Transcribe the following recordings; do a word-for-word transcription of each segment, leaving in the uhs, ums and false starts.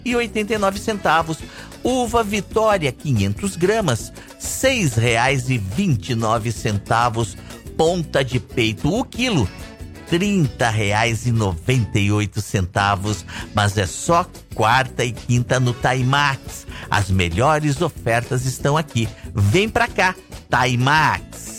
e oitenta e nove centavos. Uva Vitória, quinhentos gramas, seis reais e vinte e nove centavos. Ponta de peito, o quilo, trinta reais e noventa e oito centavos. Mas é só quarta e quinta no Timax. As melhores ofertas estão aqui. Vem pra cá, Timax.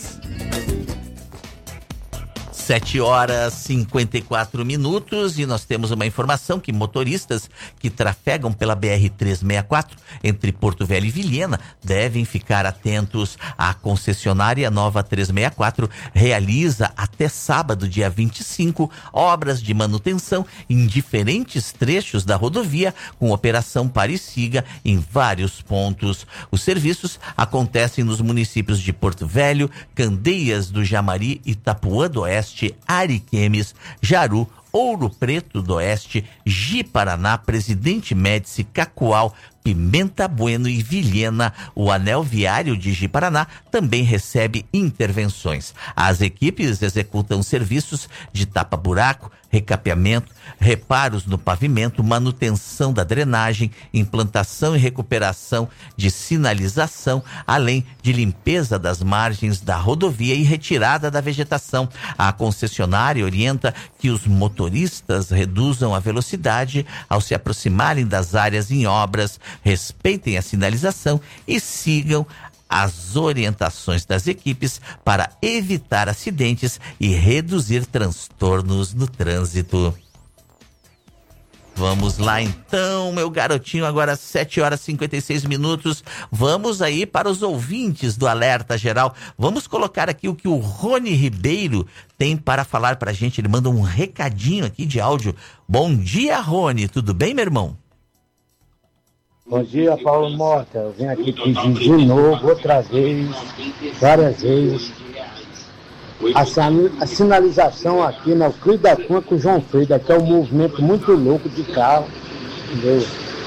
sete horas e cinquenta e quatro minutos e nós temos uma informação que motoristas que trafegam pela B R trezentos e sessenta e quatro entre Porto Velho e Vilhena devem ficar atentos. A concessionária Nova trezentos e sessenta e quatro realiza até sábado, dia vinte e cinco, obras de manutenção em diferentes trechos da rodovia, com operação pare e siga em vários pontos. Os serviços acontecem nos municípios de Porto Velho, Candeias do Jamari, Itapuã do Oeste, Ariquemes, Jaru, Ouro Preto do Oeste, Ji-Paraná, Presidente Médici, Cacoal, Pimenta Bueno e Vilhena. O anel viário de Ji-Paraná também recebe intervenções. As equipes executam serviços de tapa-buraco, recapeamento, reparos no pavimento, manutenção da drenagem, implantação e recuperação de sinalização, além de limpeza das margens da rodovia e retirada da vegetação. A concessionária orienta que os motoristas reduzam a velocidade ao se aproximarem das áreas em obras, respeitem a sinalização e sigam as orientações das equipes para evitar acidentes e reduzir transtornos no trânsito. Vamos lá então, meu garotinho, agora sete horas e cinquenta e seis minutos. Vamos aí para os ouvintes do Alerta Geral. Vamos colocar aqui o que o Rony Ribeiro tem para falar pra gente. Ele manda um recadinho aqui de áudio. Bom dia, Rony, tudo bem, meu irmão? Bom dia, Paulo Mota. Eu venho aqui pedir de novo, outra vez, várias vezes, a, san- a sinalização aqui na Euclides da Cunha com o João Freire, que é um movimento muito louco de carro, entendeu?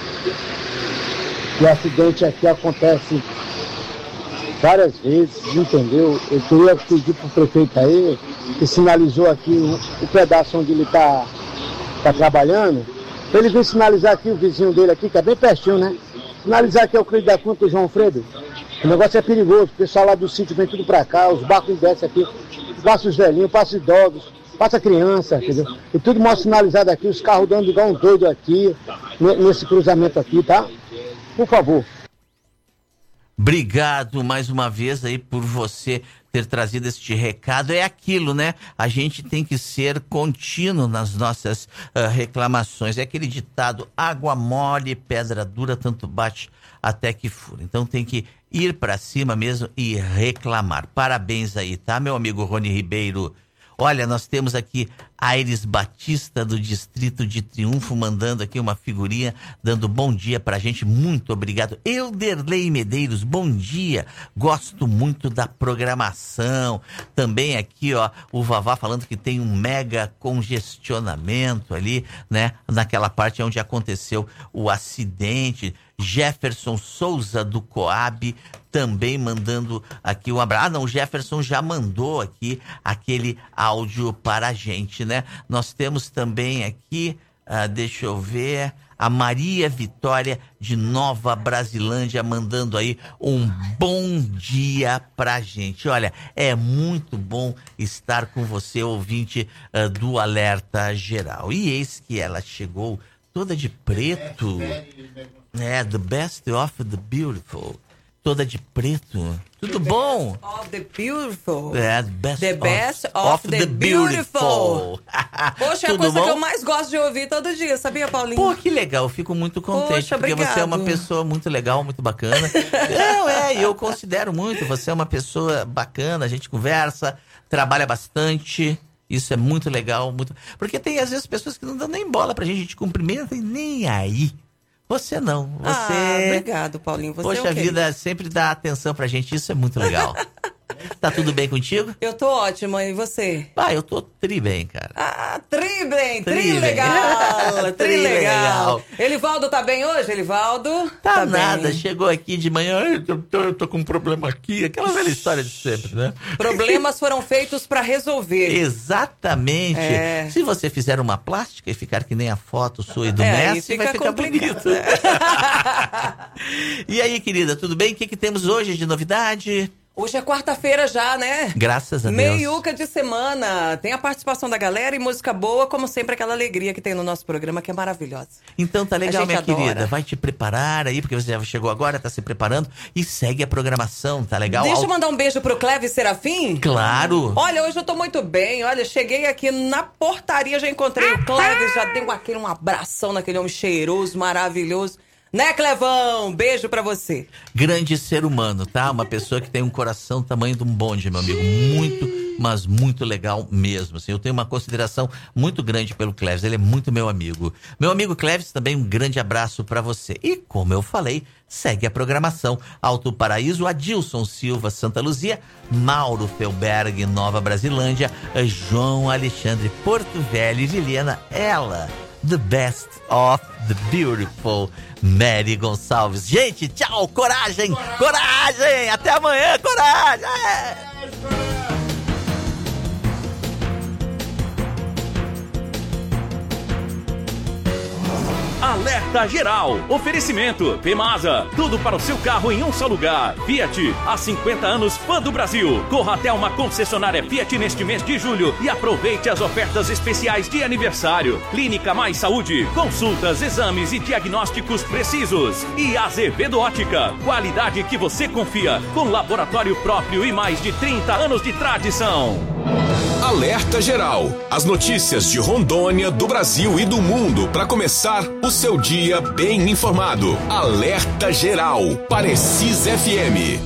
E o acidente aqui acontece várias vezes, entendeu? Eu queria pedir pro prefeito aí, que sinalizou aqui o, o pedaço onde ele está tá trabalhando, pra ele vir sinalizar aqui o vizinho dele aqui, que é bem pertinho, né? Sinalizar aqui é o Euclides da Cunha com o João Freire. O negócio é perigoso, o pessoal lá do sítio vem tudo pra cá, os barcos descem aqui, passa os velhinhos, passa os idosos, passa criança, entendeu? E tudo mal sinalizado aqui, os carros dando igual um doido aqui, nesse cruzamento aqui, tá? Por favor. Obrigado mais uma vez aí por você ter trazido este recado. É aquilo, né? A gente tem que ser contínuo nas nossas uh, reclamações. É aquele ditado, água mole, pedra dura, tanto bate até que fura. Então tem que ir para cima mesmo e reclamar. Parabéns aí, tá, meu amigo Rony Ribeiro? Olha, nós temos aqui Aires Batista do Distrito de Triunfo mandando aqui uma figurinha, dando bom dia pra gente, muito obrigado. Elderley Medeiros, bom dia, gosto muito da programação. Também aqui, ó, o Vavá falando que tem um mega congestionamento ali, né, naquela parte onde aconteceu o acidente. Jefferson Souza do Coab também mandando aqui um abraço. Ah, não, o Jefferson já mandou aqui aquele áudio para a gente, né? Nós temos também aqui, ah, deixa eu ver, a Maria Vitória de Nova Brasilândia mandando aí um bom dia pra gente. Olha, é muito bom estar com você, ouvinte uh, do Alerta Geral. E eis que ela chegou toda de preto. É, the best of the beautiful. Toda de preto. Tudo bom? Of the beautiful. É, the best, the of, best of, of the, the beautiful. beautiful. Poxa, é a Tudo coisa bom? que eu mais gosto de ouvir todo dia, sabia, Paulinho? Pô, que legal, eu fico muito contente. Poxa, porque obrigado. Você é uma pessoa muito legal, muito bacana. Não, é, eu considero muito. Você é uma pessoa bacana, a gente conversa, trabalha bastante. Isso é muito legal, muito. Porque tem às vezes pessoas que não dão nem bola pra gente, a gente cumprimenta e nem aí. Você não. Você. Ah, obrigado, Paulinho. Você Poxa é okay. vida, sempre dá atenção pra gente, isso é muito legal. Tá tudo bem contigo? Eu tô ótima, e você? Ah, eu tô tri bem, cara. Ah, tri bem, tri, Tri bem. legal, tri Tri legal. legal. Elivaldo tá bem hoje, Elivaldo? Tá, bem. nada, chegou aqui de manhã, "Ai, eu tô, eu tô com um problema aqui", aquela velha história de sempre, né? Problemas foram feitos pra resolver. Exatamente. É. Se você fizer uma plástica e ficar que nem a foto sua e do É, aí Messi, fica vai ficar complicado, bonito. E aí, querida, tudo bem? O que, que temos hoje de novidade? Hoje é quarta-feira já, né? Graças a Deus. Meiuca de semana. Tem a participação da galera e música boa, como sempre, aquela alegria que tem no nosso programa, que é maravilhosa. Então tá legal, A gente minha adora. querida. Vai te preparar aí, porque você já chegou agora, tá se preparando. E segue a programação, tá legal? Deixa eu Al- mandar um beijo pro Cleves Serafim. Claro. Olha, hoje eu tô muito bem. Olha, cheguei aqui na portaria, já encontrei o Cleves, já dei aquele um abração naquele homem cheiroso, maravilhoso. Né, Clevão? Beijo pra você. Grande ser humano, tá? Uma pessoa que tem um coração do tamanho de um bonde, meu amigo. Muito, mas muito legal mesmo. Assim, eu tenho uma consideração muito grande pelo Cleves. Ele é muito meu amigo. Meu amigo Cleves, também um grande abraço pra você. E como eu falei, segue a programação. Alto Paraíso, Adilson Silva, Santa Luzia, Mauro Felberg, Nova Brasilândia, João Alexandre, Porto Velho e Vilhena, ela, the best of the beautiful Mary Gonçalves. Gente, tchau, coragem, coragem, coragem. Até amanhã, coragem. Alerta geral. Oferecimento Pemasa. Tudo para o seu carro em um só lugar. Fiat. Há cinquenta anos, fã do Brasil. Corra até uma concessionária Fiat neste mês de julho e aproveite as ofertas especiais de aniversário. Clínica Mais Saúde. Consultas, exames e diagnósticos precisos. E Azevedo Ótica. Qualidade que você confia. Com laboratório próprio e mais de trinta anos de tradição. Alerta geral. As notícias de Rondônia, do Brasil e do mundo para começar o seu dia bem informado. Alerta geral. Parecis F M.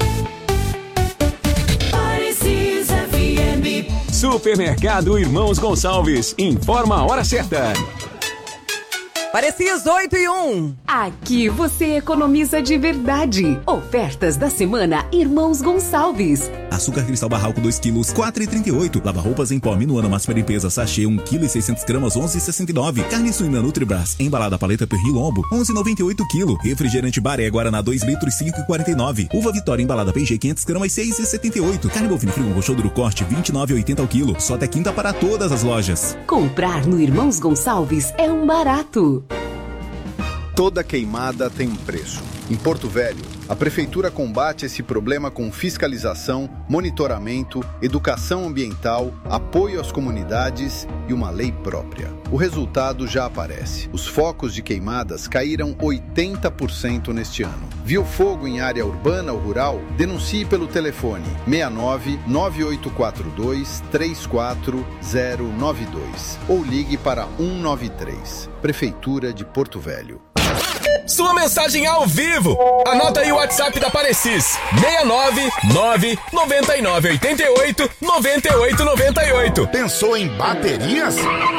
Parecis F M. Supermercado Irmãos Gonçalves. Informa a hora certa. Parecis oito e um. Aqui você economiza de verdade. Ofertas da semana Irmãos Gonçalves. Açúcar cristal barralco dois quilos, quatro reais e trinta e oito. Lava roupas em pó Minuano máxima limpeza sachê um quilo e seiscentos gramas, onze reais e sessenta e nove. Carne suína Nutribras embalada paleta Pernilombo, onze reais e noventa e oito quilo. Refrigerante Baré Guaraná dois litros, cinco reais e quarenta e nove. Uva Vitória embalada P G quinhentos gramas, seis reais e setenta e oito. Carne bovina frigo roxo do corte vinte e nove reais e oitenta ao quilo. Só até quinta para todas as lojas. Comprar no Irmãos Gonçalves é um barato. Toda queimada tem um preço. Em Porto Velho, a Prefeitura combate esse problema com fiscalização, monitoramento, educação ambiental, apoio às comunidades e uma lei própria. O resultado já aparece. Os focos de queimadas caíram oitenta por cento neste ano. Viu fogo em área urbana ou rural? Denuncie pelo telefone seis nove nove oito quatro dois três quatro zero nove dois ou ligue para um nove três. Prefeitura de Porto Velho. Sua mensagem ao vivo. Anota aí o WhatsApp da Parecis. seis nove nove nove nove oito oito nove oito nove oito. Pensou em baterias?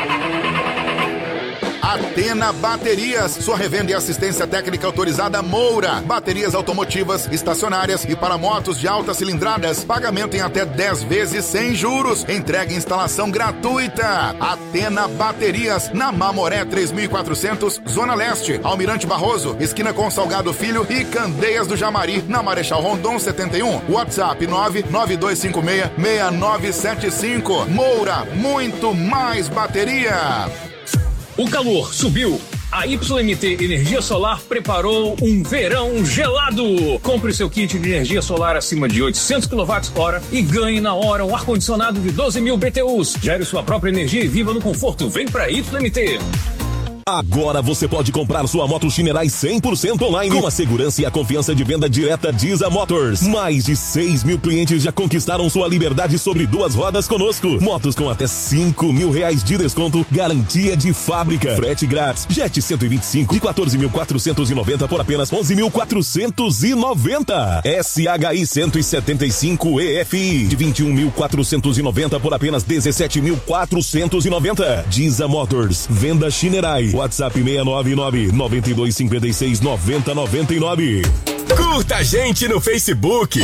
Atena Baterias, sua revenda e assistência técnica autorizada Moura. Baterias automotivas, estacionárias e para motos de altas cilindradas. Pagamento em até dez vezes sem juros. Entrega e instalação gratuita. Atena Baterias, na Mamoré três mil e quatrocentos, Zona Leste. Almirante Barroso, esquina com Salgado Filho e Candeias do Jamari, na Marechal Rondon setenta e um. WhatsApp nove nove dois cinco seis seis nove sete cinco. Moura, muito mais bateria. O calor subiu. A Y M T Energia Solar preparou um verão gelado. Compre seu kit de energia solar acima de oitocentos quilowatt-hora e ganhe na hora um ar-condicionado de doze mil B T Us. Gere sua própria energia e viva no conforto. Vem pra Y M T. Agora você pode comprar sua moto Shinerai cem por cento online com a segurança e a confiança de venda direta Diza Motors. Mais de seis mil clientes já conquistaram sua liberdade sobre duas rodas conosco. Motos com até cinco mil reais de desconto, garantia de fábrica, frete grátis. Jet cento e vinte e cinco de quatorze mil quatrocentos e noventa por apenas onze mil quatrocentos e noventa. S H I cento e setenta e cinco E F I de vinte e um mil quatrocentos e noventa por apenas dezessete mil quatrocentos e noventa. Diza Motors, venda Shinerai. WhatsApp seis nove nove nove dois cinco seis nove zero nove nove. Curta a gente no Facebook.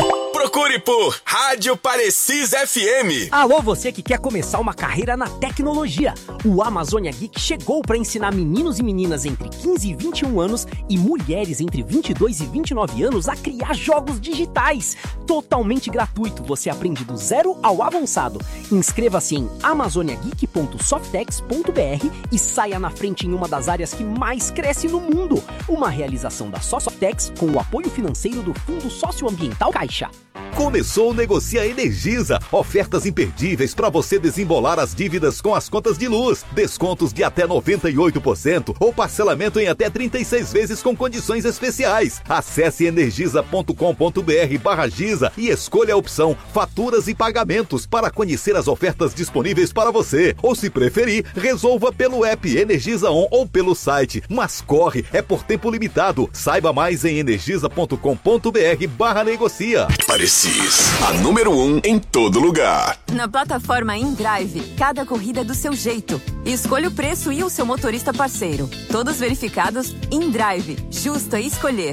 Procure por Rádio Parecis F M. Alô, você que quer começar uma carreira na tecnologia. O Amazônia Geek chegou para ensinar meninos e meninas entre quinze e vinte e um anos e mulheres entre vinte e dois e vinte e nove anos a criar jogos digitais. Totalmente gratuito, você aprende do zero ao avançado. Inscreva-se em amazônia geek ponto softex ponto b r e saia na frente em uma das áreas que mais cresce no mundo. Uma realização da Softex com o apoio financeiro do Fundo Socioambiental Caixa. Começou o Negocia Energisa. Ofertas imperdíveis para você desembolar as dívidas com as contas de luz. Descontos de até noventa e oito por cento ou parcelamento em até trinta e seis vezes com condições especiais. Acesse energisa ponto com ponto b r barra Giza e escolha a opção Faturas e Pagamentos para conhecer as ofertas disponíveis para você. Ou se preferir, resolva pelo app Energisa On ou pelo site. Mas corre, é por tempo limitado. Saiba mais em energisa ponto com ponto b r barra negocia. Parecis, a número um em todo lugar. Na plataforma InDrive, cada corrida é do seu jeito. Escolha o preço e o seu motorista parceiro. Todos verificados. InDrive, justo a escolher.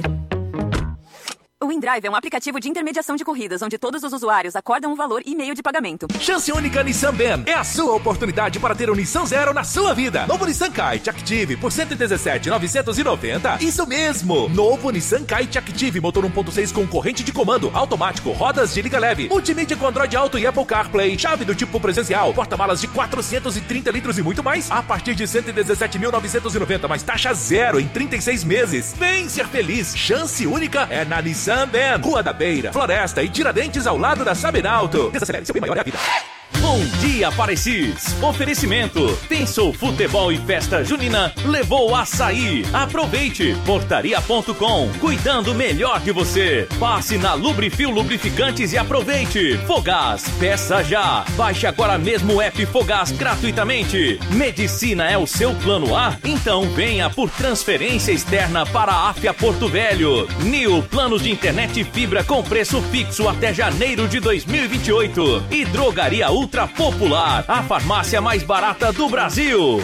O InDrive é um aplicativo de intermediação de corridas, onde todos os usuários acordam um valor e meio de pagamento. Chance única Nissan Ben. É a sua oportunidade para ter um Nissan Zero na sua vida. Novo Nissan Kite Active por cento e dezessete mil novecentos e noventa. Isso mesmo! Novo Nissan Kite Active, motor um ponto seis com corrente de comando, automático, rodas de liga leve, multimídia com Android Auto e Apple CarPlay, chave do tipo presencial, porta-malas de quatrocentos e trinta litros e muito mais, a partir de cento e dezessete mil novecentos e noventa, mais taxa zero em trinta e seis meses. Vem ser feliz! Chance única é na Nissan Ben, Rua da Beira, Floresta e Tiradentes ao lado da Sabenalto. Desacelere, seu bem maior é a vida. Bom dia, Parecis. Oferecimento. Pensou futebol e festa junina? Levou açaí. Aproveite. Portaria ponto com. Cuidando melhor de você. Passe na Lubrifil Lubrificantes e aproveite. Fogás. Peça já. Baixe agora mesmo o app Fogás gratuitamente. Medicina é o seu plano A? Então venha por transferência externa para a Afia Porto Velho. Nil. Planos de internet e fibra com preço fixo até janeiro de dois mil e vinte e oito. E Drogaria Ultra Popular, a farmácia mais barata do Brasil.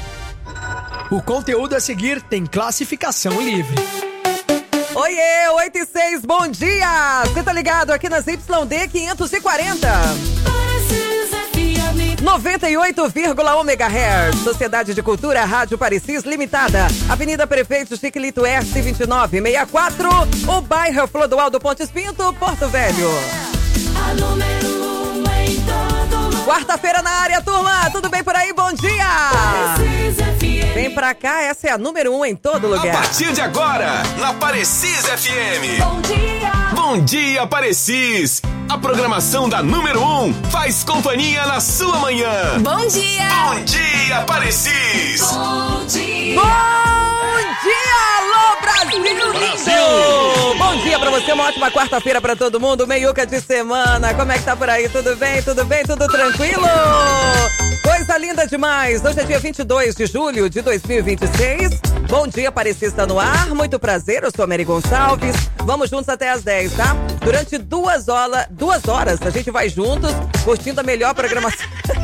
O conteúdo a seguir tem classificação livre. Oiê, oito e seis, bom dia! Você tá ligado aqui nas Y D quinhentos e quarenta. noventa e oito vírgula um megahertz. Sociedade de Cultura Rádio Parecis Limitada. Avenida Prefeito Chiquilito Erce vinte e nove sessenta e quatro. O bairro Flodoal do Pontes Pinto, Porto Velho. A número um em todo lugar. Quarta-feira na área, turma. Tudo bem por aí? Bom dia! Vem pra cá, essa é a número um em todo lugar. A partir de agora, na Parecis F M. Bom dia! Bom dia, Parecis! A programação da número um faz companhia na sua manhã. Bom dia! Bom dia, Parecis! Bom dia! Bom dia, alô, Brasil lindo! Bom dia pra você, uma ótima quarta-feira pra todo mundo, meiuca de semana. Como é que tá por aí? Tudo bem? Tudo bem? Tudo tranquilo? Coisa linda demais! Hoje é dia vinte e dois de julho de dois mil e vinte e seis. Bom dia, Parecis está no ar. Muito prazer, eu sou a Mary Gonçalves. Vamos juntos até às dez, tá? Durante duas horas, duas horas a gente vai juntos, curtindo a melhor programação.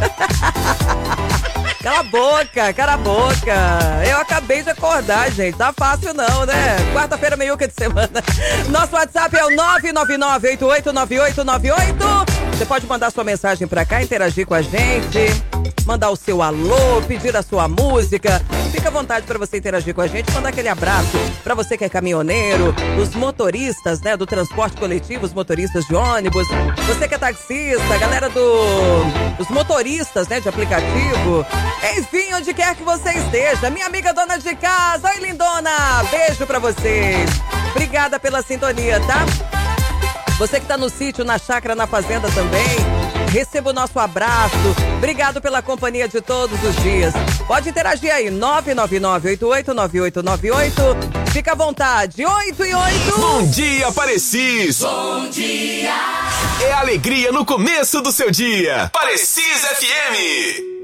Cala a boca, cala a boca. Eu acabei de acordar, gente. Tá fácil não, né? Quarta-feira, meiuca de semana. Nosso WhatsApp é o nove nove nove, oito oito nove oito nove oito. Você pode mandar sua mensagem pra cá, interagir com a gente, mandar o seu alô, pedir a sua música. Fica à vontade para você interagir com a gente, mandar aquele abraço para você que é caminhoneiro, os motoristas, né, do transporte coletivo, os motoristas de ônibus, você que é taxista, a galera do, dos motoristas, né, de aplicativo. Enfim, onde quer que você esteja, minha amiga dona de casa, oi lindona, beijo pra vocês. Obrigada pela sintonia, tá? Você que tá no sítio, na chácara, na fazenda também, receba o nosso abraço. Obrigado pela companhia de todos os dias. Pode interagir aí, nove nove nove, oito oito nove oito nove oito. Fica à vontade, oito e oito. Bom dia, Parecis! Bom dia! É alegria no começo do seu dia. Parecis F M.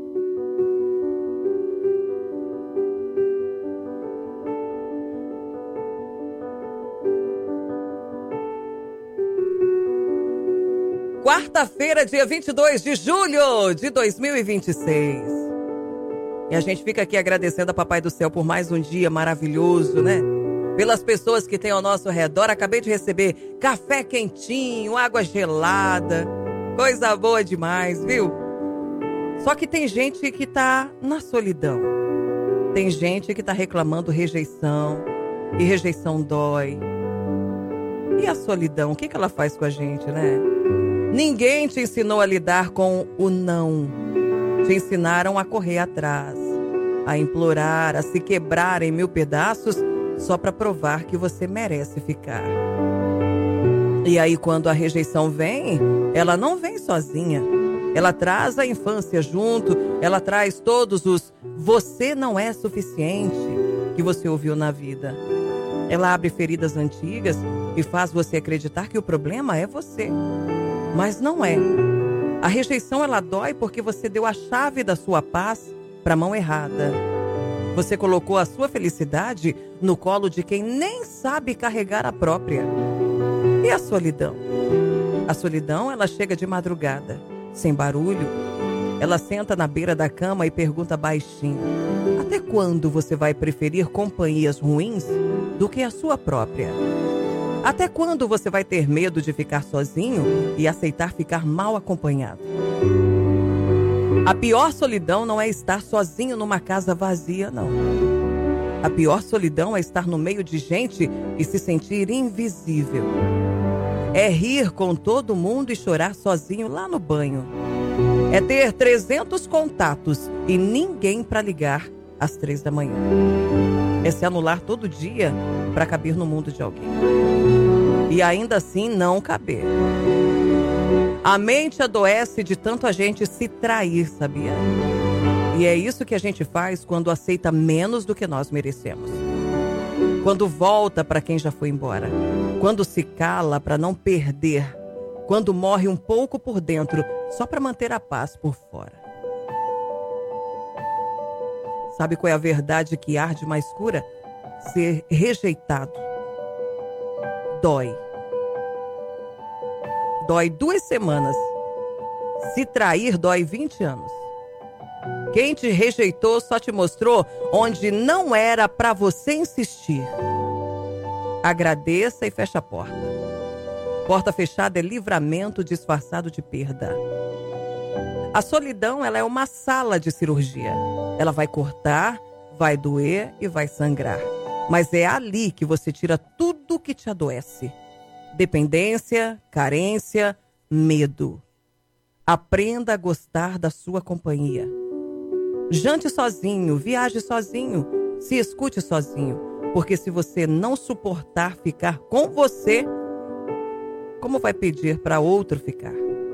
Quarta-feira, dia vinte e dois de julho de dois mil e vinte e seis. E a gente fica aqui agradecendo a Papai do Céu por mais um dia maravilhoso, né? pelas pessoas que tem ao nosso redor. Acabei de receber café quentinho, água gelada, coisa boa demais, viu? Só que tem gente que tá na solidão. Tem gente que tá reclamando rejeição, e rejeição dói. E a solidão, o que que ela faz com a gente, né? Ninguém te ensinou a lidar com o não. Te ensinaram a correr atrás, a implorar, a se quebrar em mil pedaços só para provar que você merece ficar. E aí, quando a rejeição vem, ela não vem sozinha. Ela traz a infância junto, ela traz todos os "você não é suficiente" que você ouviu na vida. Ela abre feridas antigas e faz você acreditar que o problema é você. Mas não é. A rejeição, ela dói porque você deu a chave da sua paz para a mão errada. Você colocou a sua felicidade no colo de quem nem sabe carregar a própria. E a solidão? A solidão, ela chega de madrugada, sem barulho. Ela senta na beira da cama e pergunta baixinho: até quando você vai preferir companhias ruins do que a sua própria? Até quando você vai ter medo de ficar sozinho e aceitar ficar mal acompanhado? A pior solidão não é estar sozinho numa casa vazia, não. A pior solidão é estar no meio de gente e se sentir invisível. É rir com todo mundo e chorar sozinho lá no banho. É ter trezentos contatos e ninguém para ligar às três da manhã. É se anular todo dia para caber no mundo de alguém. E ainda assim não caber. A mente adoece de tanto a gente se trair, sabia? E é isso que a gente faz quando aceita menos do que nós merecemos. Quando volta para quem já foi embora. Quando se cala para não perder. Quando morre um pouco por dentro, só para manter a paz por fora. Sabe qual é a verdade que arde mais escura? Ser rejeitado. Dói. Dói duas semanas. Se trair, dói vinte anos. Quem te rejeitou só te mostrou onde não era para você insistir. Agradeça e feche a porta. Porta fechada é livramento disfarçado de perda. A solidão, ela é uma sala de cirurgia. Ela vai cortar, vai doer e vai sangrar. Mas é ali que você tira tudo que te adoece. Dependência, carência, medo. Aprenda a gostar da sua companhia. Jante sozinho, viaje sozinho, se escute sozinho. Porque se você não suportar ficar com você, como vai pedir para outro ficar?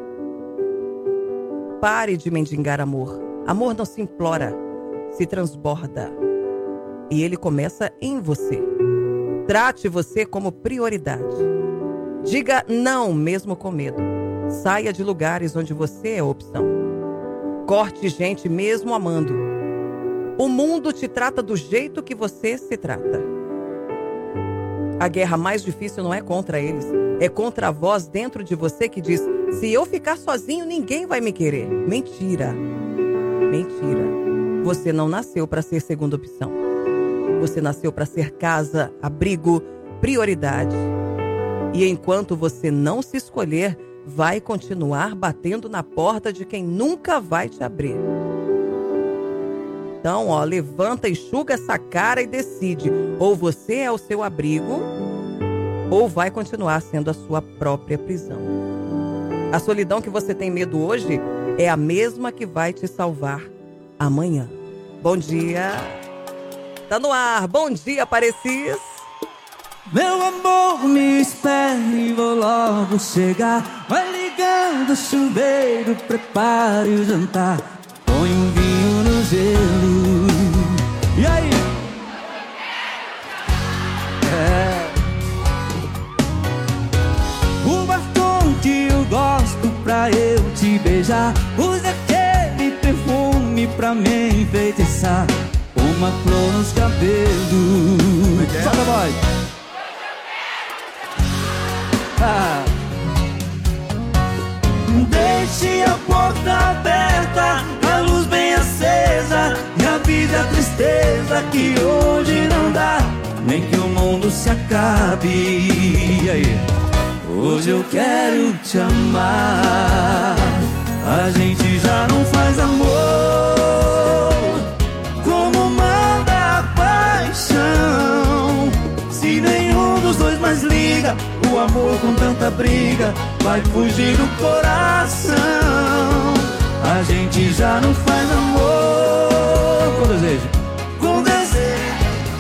Pare de mendigar amor. Amor não se implora, se transborda. E ele começa em você. Trate você como prioridade. Diga não mesmo com medo. Saia de lugares onde você é opção. Corte gente mesmo amando. O mundo te trata do jeito que você se trata. A guerra mais difícil não é contra eles. É contra a voz dentro de você que diz: se eu ficar sozinho, ninguém vai me querer. Mentira. Mentira. Você não nasceu para ser segunda opção. Você nasceu para ser casa, abrigo, prioridade. E enquanto você não se escolher, vai continuar batendo na porta de quem nunca vai te abrir. Então, ó, levanta, enxuga essa cara e decide. Ou você é o seu abrigo, ou vai continuar sendo a sua própria prisão. A solidão que você tem medo hoje é a mesma que vai te salvar amanhã. Bom dia. Tá no ar. Bom dia, Parecis. Meu amor, me espere, vou logo chegar. Vai ligando o chuveiro, prepare o jantar. Põe um vinho no gelo. E aí? É. O batom que eu gosto pra eu te beijar. Use aquele perfume pra me enfeitiçar. Uma flor nos cabelos. Solta a voz. Ah. Deixe a porta aberta, a luz bem acesa, e avise a tristeza que hoje não dá. nem que o mundo se acabe. E aí? Hoje eu quero te amar. A gente já não faz amor como manda a paixão. Se nenhum dos dois mais liga, o amor com tanta briga vai fugir do coração. A gente já não faz amor com desejo, com desejo.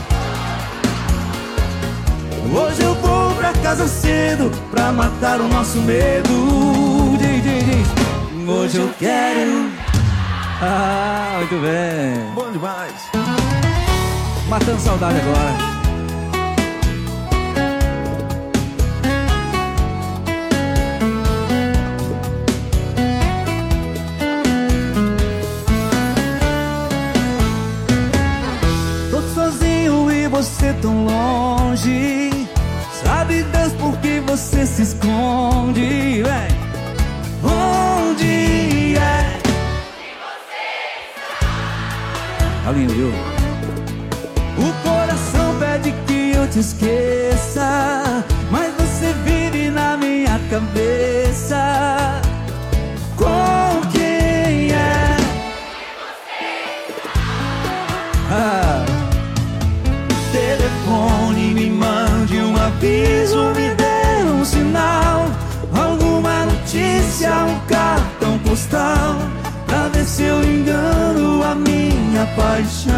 Hoje eu vou pra casa cedo pra matar o nosso medo. Diz, diz, diz. Hoje eu quero. Ah, muito bem. Bom demais. Matando saudade agora. Tô sozinho e você tão longe. Sabe Deus por que você se esconde, véi? Onde é? Tá lindo, viu? O coração pede que eu te esqueça, mas você vive na minha cabeça. Com quem é? Ah. Telefone, me mande um aviso, me dê um sinal, alguma notícia, um cartão postal, pra ver se eu engano a minha paixão.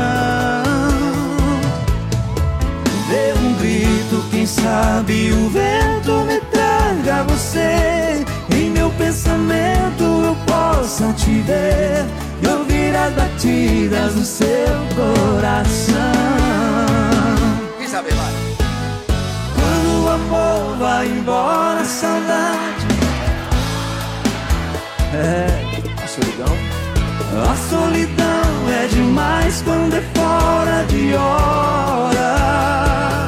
Dê um grito, quem sabe o vento me traga você. Em meu pensamento eu possa te ver e ouvir as batidas do seu coração. Quem sabe, vai. Quando o amor vai embora, a saudade. É, a solidão. A solidão é demais quando é fora de hora.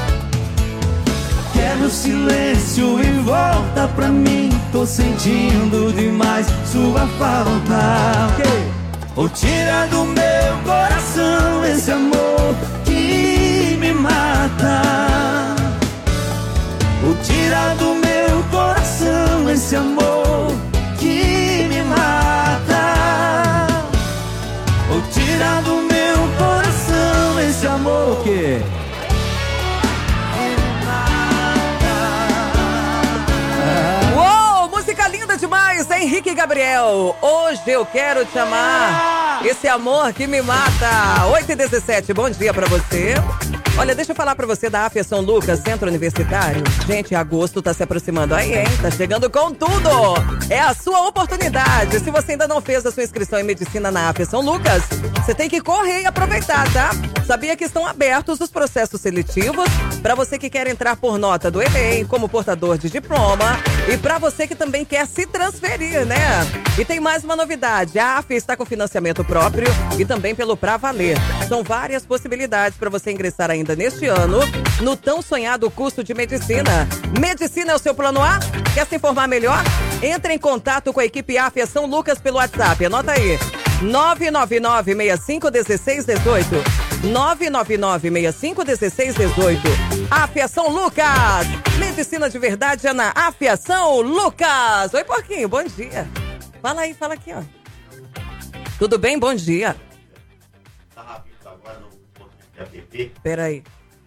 Quebra o silêncio e volta pra mim. Tô sentindo demais sua falta. Okay. Ou tira do meu coração esse amor que me mata. Ou tira do meu coração esse amor que me mata. Ou tira do meu coração esse amor que Uou, música linda demais, Henrique e Gabriel. Hoje eu quero te amar. Esse amor que me mata. oito e dezessete, bom dia pra você. Olha, deixa eu falar pra você da A F São Lucas, Centro Universitário. Gente, agosto tá se aproximando aí, hein? Tá chegando com tudo! É a sua oportunidade. Se você ainda não fez a sua inscrição em medicina na A F São Lucas, você tem que correr e aproveitar, tá? Sabia que estão abertos os processos seletivos pra você que quer entrar por nota do Enem, como portador de diploma, e pra você que também quer se transferir, né? E tem mais uma novidade. A A F está com financiamento próprio e também pelo Pra Valer. São várias possibilidades pra você ingressar ainda neste ano no tão sonhado curso de medicina. Medicina é o seu plano A? Quer se informar melhor? Entre em contato com a equipe A F São Lucas pelo WhatsApp. Anota aí. nove nove nove, seis cinco um seis um oito. nove nove nove, seis cinco um seis um oito. A F São Lucas. Medicina de verdade é na A F São Lucas. Oi, Porquinho. Bom dia. Fala aí, fala aqui, ó. Tudo bem? Bom dia. Tá rápido agora no A P P. Peraí.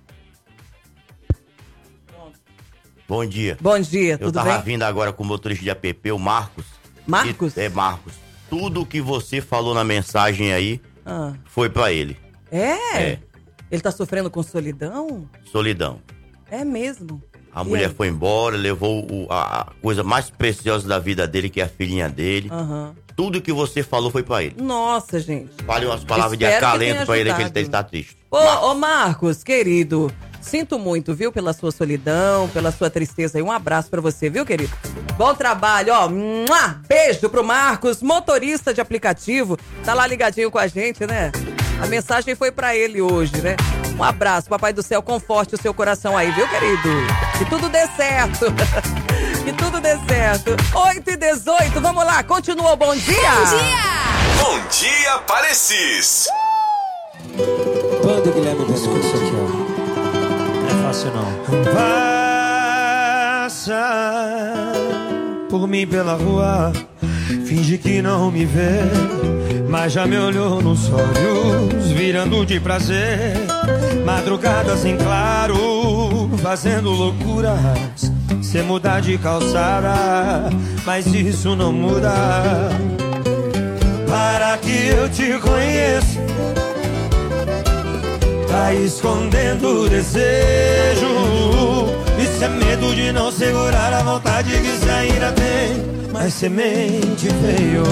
Bom dia. Bom dia, tudo Eu tava bem? vindo agora com o motorista de A P P, o Marcos. Marcos? E, é, Marcos. Tudo que você falou na mensagem aí Ah. foi pra ele. É? É. Ele tá sofrendo com solidão? Solidão. É mesmo. A E mulher aí? foi embora, levou o- a, a coisa mais preciosa da vida dele, que é a filhinha dele. Aham. Tudo que você falou foi pra ele. Nossa, gente. Fale umas palavras de Espero que acalento tenha pra ele, que ajudado. ele está triste. Ô, ô, Marcos, querido, sinto muito, viu, pela sua solidão, pela sua tristeza. E um abraço pra você, viu, querido? Bom trabalho, ó. Mua! Beijo pro Marcos, motorista de aplicativo. Tá lá ligadinho com a gente, né? A mensagem foi pra ele hoje, né? Um abraço, Papai do Céu, conforte o seu coração aí, viu, querido? Que tudo dê certo. Que tudo dê certo. oito e dezoito, vamos lá, continua o bom dia. Bom dia! Bom dia, Parecis! Banda Guilherme Veloso aqui, ó. fácil não. Passa por mim pela rua, finge que não me vê, mas já me olhou nos olhos, virando de prazer. Madrugadas em claro, fazendo loucuras, sem mudar de calçada, mas isso não muda. Para que eu te conheça, tá escondendo o desejo. Isso é medo de não segurar a vontade que você ainda tem, mas semente veio.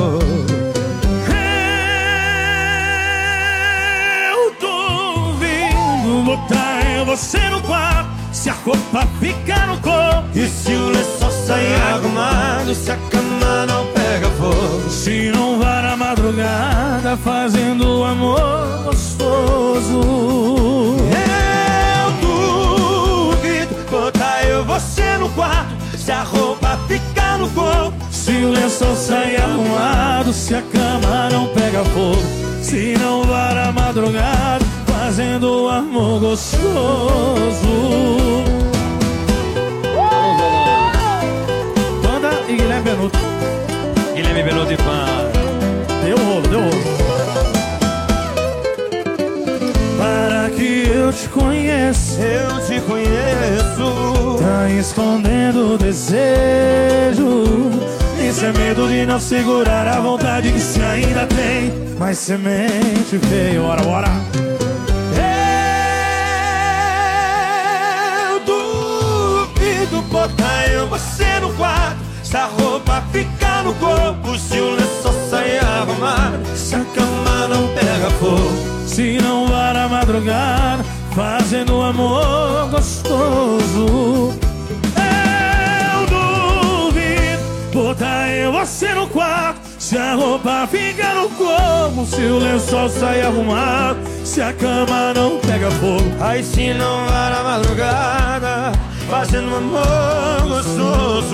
Eu duvido botar você no quarto, se a roupa ficar no corpo e se o lençol sair arrumado, se a cama não pega fogo, se não vai na madrugada fazendo amor gostoso. Eu duvido botar eu você no quarto, se a roupa ficar no corpo, se o lençol sair arrumado, se a cama não pega fogo, se não vai na madrugada fazendo amor gostoso. Banda e Guilherme Benuto. Guilherme Benuto e Pan. Deu rolo, deu rolo. Para que eu te conheça, eu te conheço, tá escondendo o desejo. Isso é medo de não segurar a vontade que se ainda tem, mas semente veio. Bora, bora. Eu duvido botar eu você no quarto, se a roupa ficar no corpo, se o lençol sair arrumado, se a cama não pega fogo, se não vai na madrugada fazendo amor gostoso. Eu duvido botar eu você no quarto, se a roupa fica no corpo, se o lençol sai arrumado, se a cama não pega fogo, aí se não vai na madrugada fazendo amor gostoso.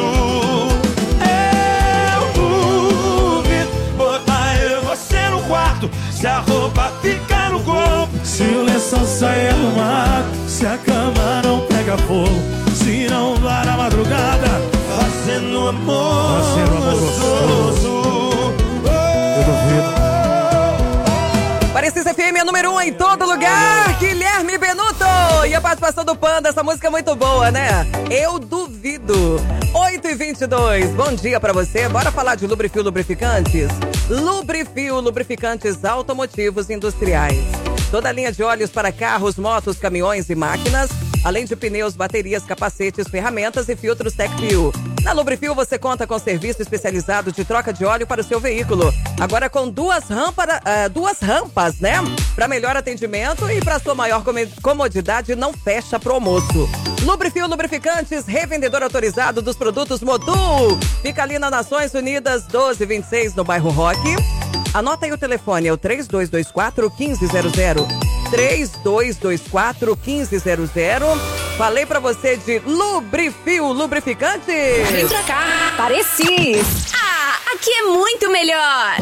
Eu duvido botar eu você no quarto, se a roupa fica no corpo, se o lençol sai arrumado, se a cama não pega fogo, se não vai na madrugada fazendo amor, fazendo amor gostoso. Eu duvido. Parecis F M é número um em todo lugar. Guilherme Benuto. E a participação do Panda, essa música é muito boa, né? Eu duvido. oito e vinte e dois. Bom dia pra você. Bora falar de Lubrifil Lubrificantes? Lubrifil Lubrificantes Automotivos Industriais. Toda a linha de óleos para carros, motos, caminhões e máquinas, além de pneus, baterias, capacetes, ferramentas e filtros TecFil. Na Lubrifil você conta com serviço especializado de troca de óleo para o seu veículo. Agora com duas, rampa, uh, duas rampas, né? Para melhor atendimento e para sua maior comodidade, não fecha pro almoço. Lubrifil Lubrificantes, revendedor autorizado dos produtos Modul. Fica ali na Nações Unidas doze vinte e seis, no bairro Roque. Anota aí o telefone, é o três dois dois quatro, um cinco zero zero. três dois dois quatro, um cinco zero zero. Falei pra você de Lubrifil Lubrificante. Vem pra cá, Parecis. Ah, aqui é muito melhor.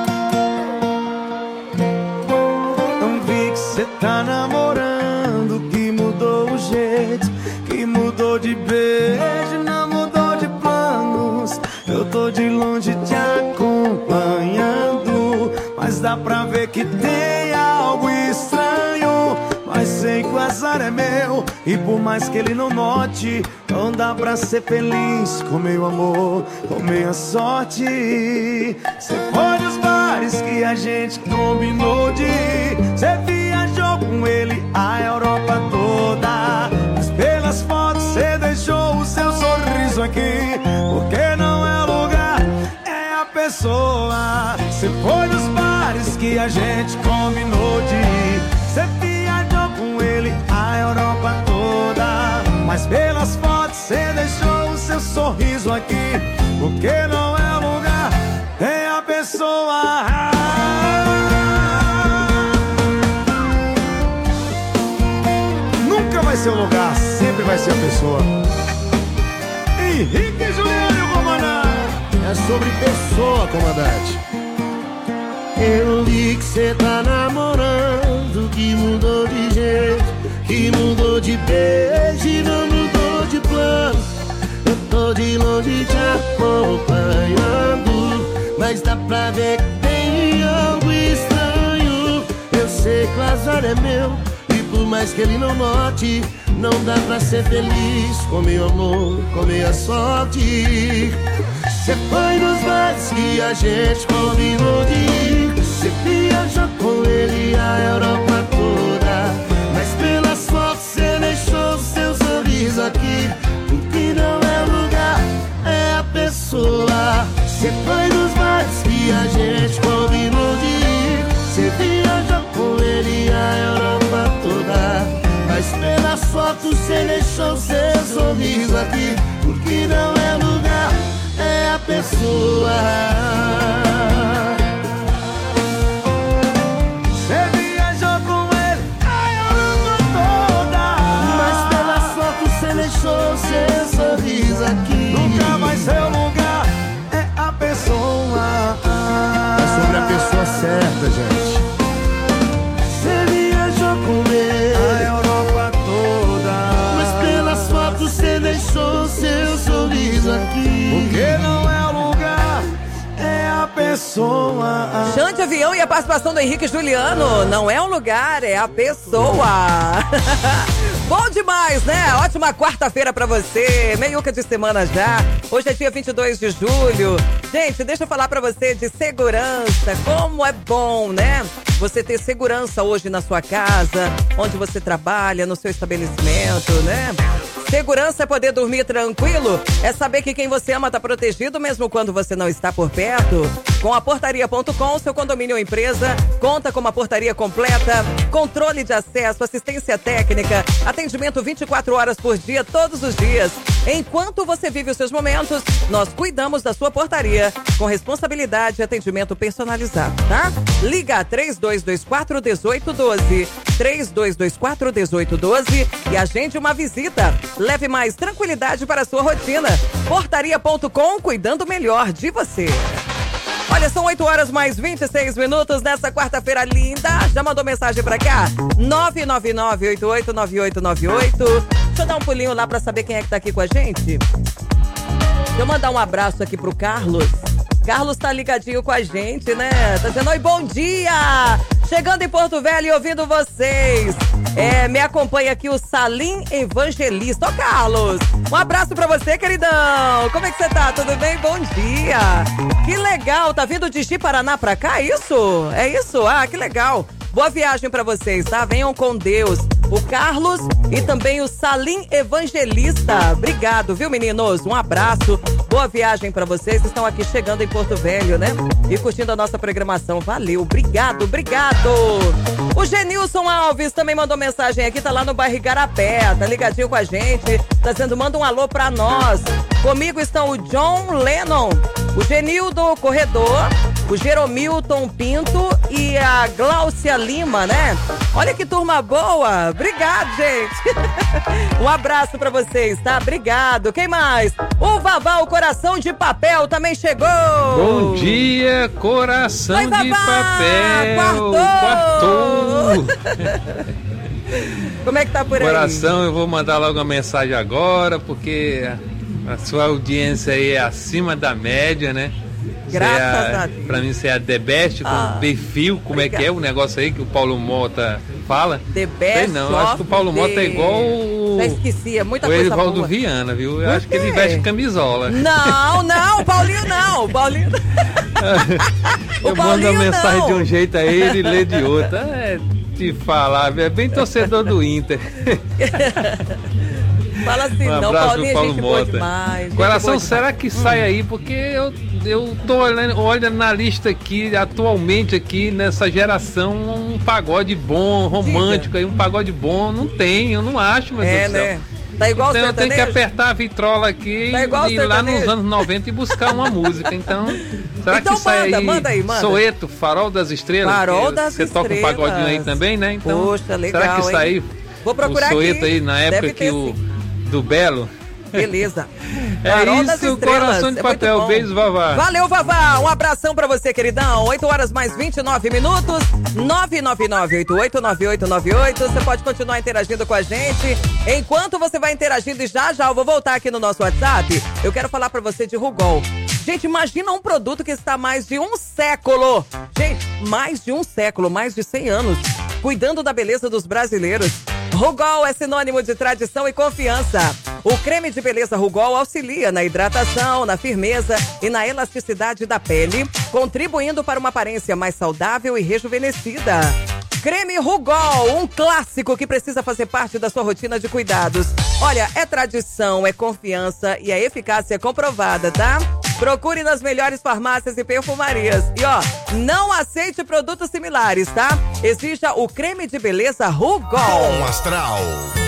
Não vi que cê tá namorando, que mudou o jeito, que mudou de beijo, não mudou de planos. Eu tô de longe te acompanhando, mas dá pra ver que tem algo estranho. Mas sei que o azar é meu, e por mais que ele não note, não dá pra ser feliz com meu amor, com minha sorte. Cê foi nos bares que a gente combinou de ir, cê viajou com ele a Europa toda, mas pelas fotos cê deixou o seu sorriso aqui, porque não é o lugar, é a pessoa. Cê foi nos bares que a gente combinou de ir, cê viajou com ele a Europa toda, mas pelas fotos cê deixou o seu sorriso aqui, porque não é o lugar, é a pessoa. Nunca vai ser o lugar, sempre vai ser a pessoa. Henrique Juliano, comandante. É sobre pessoa, comandante. Eu li que cê tá namorando, que mudou de jeito, que mudou de beijo e não mudou de plano. Eu tô de longe te acompanhando, mas dá pra ver que tem algo estranho. Eu sei que o azar é meu, e por mais que ele não note, não dá pra ser feliz com meu amor, com minha sorte. Cê foi nos bares que a gente combinou de ir, cê viajou com ele a Europa toda, mas pelas fotos cê deixou seu sorriso aqui. O que não é lugar é a pessoa. Cê foi nos bares que a gente combinou de ir, cê viajou com ele a Europa toda, mas pelas fotos cê deixou seu sorriso aqui. O que não é lugar é a pessoa. Cê viajou com ele a Europa toda, mas pelas fotos cê deixou seu sorriso aqui. Nunca mais seu lugar é a pessoa. É sobre a pessoa certa, gente. Cê viajou com ele a Europa toda, mas pelas fotos cê deixou seu sorriso aqui. Porque não é o lugar, é a pessoa. Xande Avião e a participação do Henrique Juliano. Não é um lugar, é a pessoa. Bom demais, né? Ótima quarta-feira pra você. Meiuca de semana já. Hoje é dia vinte e dois de julho. Gente, deixa eu falar pra você de segurança. Como é bom, né? Você ter segurança hoje na sua casa, onde você trabalha, no seu estabelecimento, né? Segurança é poder dormir tranquilo, é saber que quem você ama está protegido mesmo quando você não está por perto. Com a portaria ponto com, seu condomínio ou empresa conta com uma portaria completa, controle de acesso, assistência técnica, atendimento vinte e quatro horas por dia, todos os dias. Enquanto você vive os seus momentos, nós cuidamos da sua portaria com responsabilidade e atendimento personalizado, tá? Liga três dois dois quatro, um oito um dois, três dois dois quatro, um oito um dois e agende uma visita. Leve mais tranquilidade para a sua rotina. portaria ponto com, cuidando melhor de você. Olha, são oito horas mais vinte e seis minutos nessa quarta-feira linda. Já mandou mensagem pra cá? nove nove nove, oito oito nove oito nove oito. Deixa eu dar um pulinho lá pra saber quem é que tá aqui com a gente. Deixa eu mandar um abraço aqui pro Carlos. Carlos tá ligadinho com a gente, né? Tá dizendo, oi, bom dia! Chegando em Porto Velho e ouvindo vocês. É, me acompanha aqui o Salim Evangelista. Ô, Carlos, um abraço pra você, queridão. Como é que você tá? Tudo bem? Bom dia. Que legal, tá vindo de Ji-Paraná pra cá, é isso? É isso? Ah, que legal. Boa viagem pra vocês, tá? Venham com Deus. O Carlos e também o Salim Evangelista. Obrigado, viu, meninos? Um abraço. Boa viagem pra vocês. Estão aqui chegando em Porto Velho, né? E curtindo a nossa programação. Valeu, obrigado, obrigado. O Genilson Alves também mandou mensagem aqui, tá lá no bairro Igarapé, tá ligadinho com a gente. Tá dizendo, manda um alô pra nós. Comigo estão o John Lennon, o Genildo Corredor, o Jeromilton Pinto e a Gláucia Lima, né? Olha que turma boa. Obrigado, gente. Um abraço pra vocês, tá? Obrigado. Quem mais? O Vavá, o Coração de Papel, também chegou. Bom dia, Coração Oi, Vavá. de Papel. Quartou. Quartou. Como é que tá por aí? Coração, eu vou mandar logo uma mensagem agora, porque a sua audiência aí é acima da média, né? Graças é a, a Deus. Pra mim você é a The Best, com Ah, perfil, como obrigada. é que é o negócio aí que o Paulo Mota fala? The Best. Sei não, eu acho que o Paulo of Mota the- é igual o, Já esqueci, é muita o coisa Edivaldo boa. Viana, viu? Eu Por acho que ele quê? veste camisola. Não, não, Paulinho não. O Paulinho Eu O mando a Paulinho mensagem não. de um jeito aí, ele lê de outro. É te falar, é bem torcedor do Inter. Fala assim, Um não, abraço Paulinho pro é Paulo gente boa Mota. demais. gente Coração, boa será demais. que sai aí? Porque eu, eu tô olhando, olhando na lista aqui, atualmente aqui, nessa geração, um pagode bom, romântico aí, um pagode bom, não tem, eu não acho, meu É, Deus do céu. né? Tá igual Então o eu tenho que sertanejo? apertar a vitrola aqui Tá igual o e ir lá nos sertanejo? anos noventa e buscar uma música. Então, será Então que sai manda, aí? manda aí, manda. Soeto, Farol das Estrelas. Farol que das Você toca um Estrelas. pagodinho aí também, né? Então, Poxa, legal, será que sai hein? aí Vou procurar o Soeto aqui. aí na época Deve que ter, o sim. do Belo Beleza. É Farol das isso, Estrelas. coração de É muito papel. bom. Beijo, Vavá. Valeu, Vavá. Um abração pra você, queridão. oito horas mais vinte e nove minutos. nove nove nove oito oito nove oito nove oito. Você pode continuar interagindo com a gente. Enquanto você vai interagindo, e já já eu vou voltar aqui no nosso WhatsApp, eu quero falar pra você de Rugol. Gente, imagina um produto que está há mais de um século. Gente, mais de um século, mais de cem anos, cuidando da beleza dos brasileiros. Rugol é sinônimo de tradição e confiança. O creme de beleza Rugol auxilia na hidratação, na firmeza e na elasticidade da pele, contribuindo para uma aparência mais saudável e rejuvenescida. Creme Rugol, um clássico que precisa fazer parte da sua rotina de cuidados. Olha, é tradição, é confiança e a eficácia é comprovada, tá? Procure nas melhores farmácias e perfumarias. E ó, não aceite produtos similares, tá? Exija o creme de beleza Rugol. Bom Astral.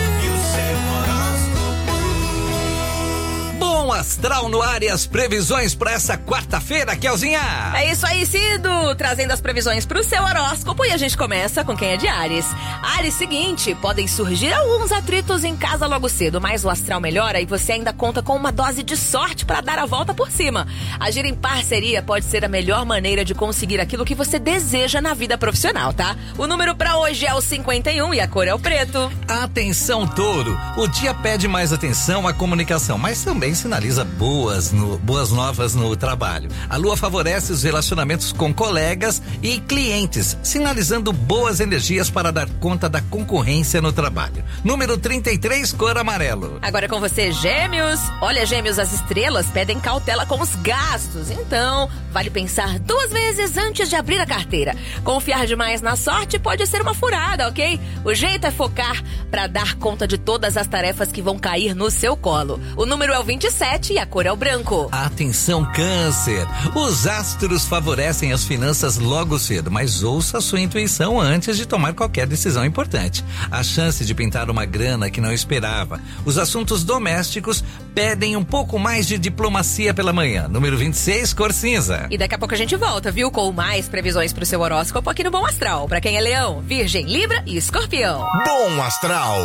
Bom Astral no ar e as previsões para essa quarta-feira, Kelzinha. É isso aí, Cido, trazendo as previsões pro seu horóscopo e a gente começa com quem é de Áries. Áries, seguinte, podem surgir alguns atritos em casa logo cedo, mas o astral melhora e você ainda conta com uma dose de sorte para dar a volta por cima. Agir em parceria pode ser a melhor maneira de conseguir aquilo que você deseja na vida profissional, tá? O número para hoje é o cinquenta e um e a cor é o preto. Atenção, Touro. O dia pede mais atenção à comunicação, mas também sinaliza boas, no, boas novas no trabalho. A lua favorece os relacionamentos com colegas e clientes, sinalizando boas energias para dar conta da concorrência no trabalho. Número trinta e três, cor amarelo. Agora é com você, Gêmeos. Olha, Gêmeos, as estrelas pedem cautela com os gastos, então vale pensar duas vezes antes de abrir a carteira. Confiar demais na sorte pode ser uma furada, ok? O jeito é focar para dar conta de todas as tarefas que vão cair no seu colo. O número é o vinte e sete e a cor é o branco. Atenção, Câncer. Os astros favorecem as finanças logo cedo, mas ouça a sua intuição antes de tomar qualquer decisão importante. A chance de pintar uma grana que não esperava. Os assuntos domésticos pedem um pouco mais de diplomacia pela manhã. Número vinte e seis, cor cinza. E daqui a pouco a gente volta, viu? Com mais previsões pro seu horóscopo aqui no Bom Astral. Pra quem é Leão, Virgem, Libra e Escorpião. Bom Astral.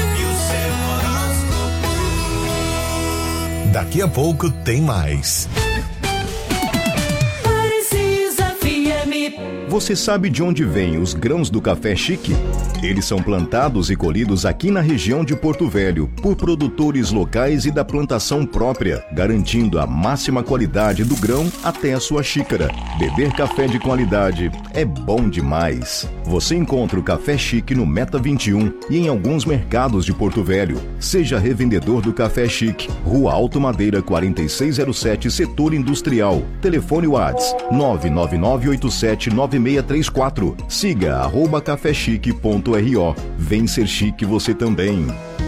Daqui a pouco tem mais. Você sabe de onde vêm os grãos do café chique? Eles são plantados e colhidos aqui na região de Porto Velho por produtores locais e da plantação própria, garantindo a máxima qualidade do grão até a sua xícara. Beber café de qualidade é bom demais. Você encontra o café chique no Meta vinte e um e em alguns mercados de Porto Velho. Seja revendedor do Café Chique, Rua Alto Madeira quatro seis zero sete, Setor Industrial. Telefone WhatsApp nove nove nove oito sete nove seis três quatro. Siga arroba cafechique ponto ro. Vem ser chique você também.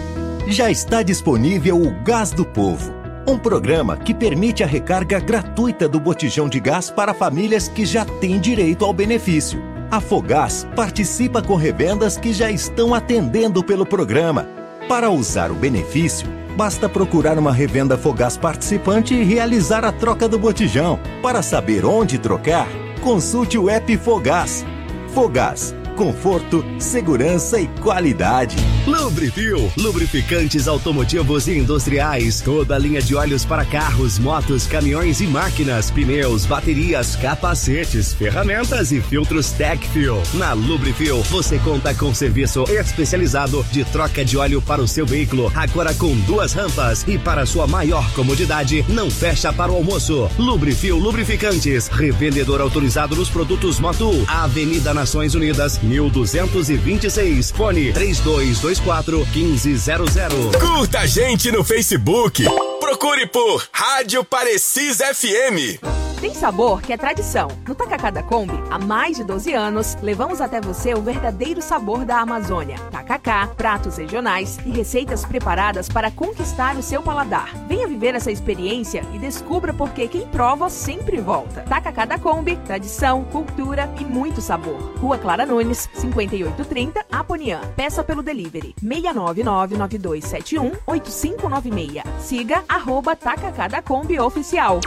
Já está disponível o Gás do Povo, um programa que permite a recarga gratuita do botijão de gás para famílias que já têm direito ao benefício. A Fogás participa com revendas que já estão atendendo pelo programa. Para usar o benefício, basta procurar uma revenda Fogás participante e realizar a troca do botijão. Para saber onde trocar, consulte o app Fogás. Fogás, conforto, segurança e qualidade. Lubrifil, lubrificantes automotivos e industriais, toda a linha de óleos para carros, motos, caminhões e máquinas, pneus, baterias, capacetes, ferramentas e filtros Tecfil. Na Lubrifil, você conta com serviço especializado de troca de óleo para o seu veículo, agora com duas rampas e para sua maior comodidade, não fecha para o almoço. Lubrifil Lubrificantes, revendedor autorizado nos produtos Motul, Avenida Nações Unidas, mil duzentos e vinte e seis, fone três dois dois quatro, um cinco zero zero. Curta a gente no Facebook. Procure por Rádio Parecis F M. Tem sabor que é tradição. No Tacacá da Kombi, há mais de doze anos, levamos até você o verdadeiro sabor da Amazônia. Tacacá, pratos regionais e receitas preparadas para conquistar o seu paladar. Venha viver essa experiência e descubra por que quem prova sempre volta. Tacacá da Kombi, tradição, cultura e muito sabor. Rua Clara Nunes, cinquenta e oito trinta, Aponian. Peça pelo delivery seis nove nove nove dois sete um oito cinco nove seis. Siga arroba Tacacá da Kombi Oficial.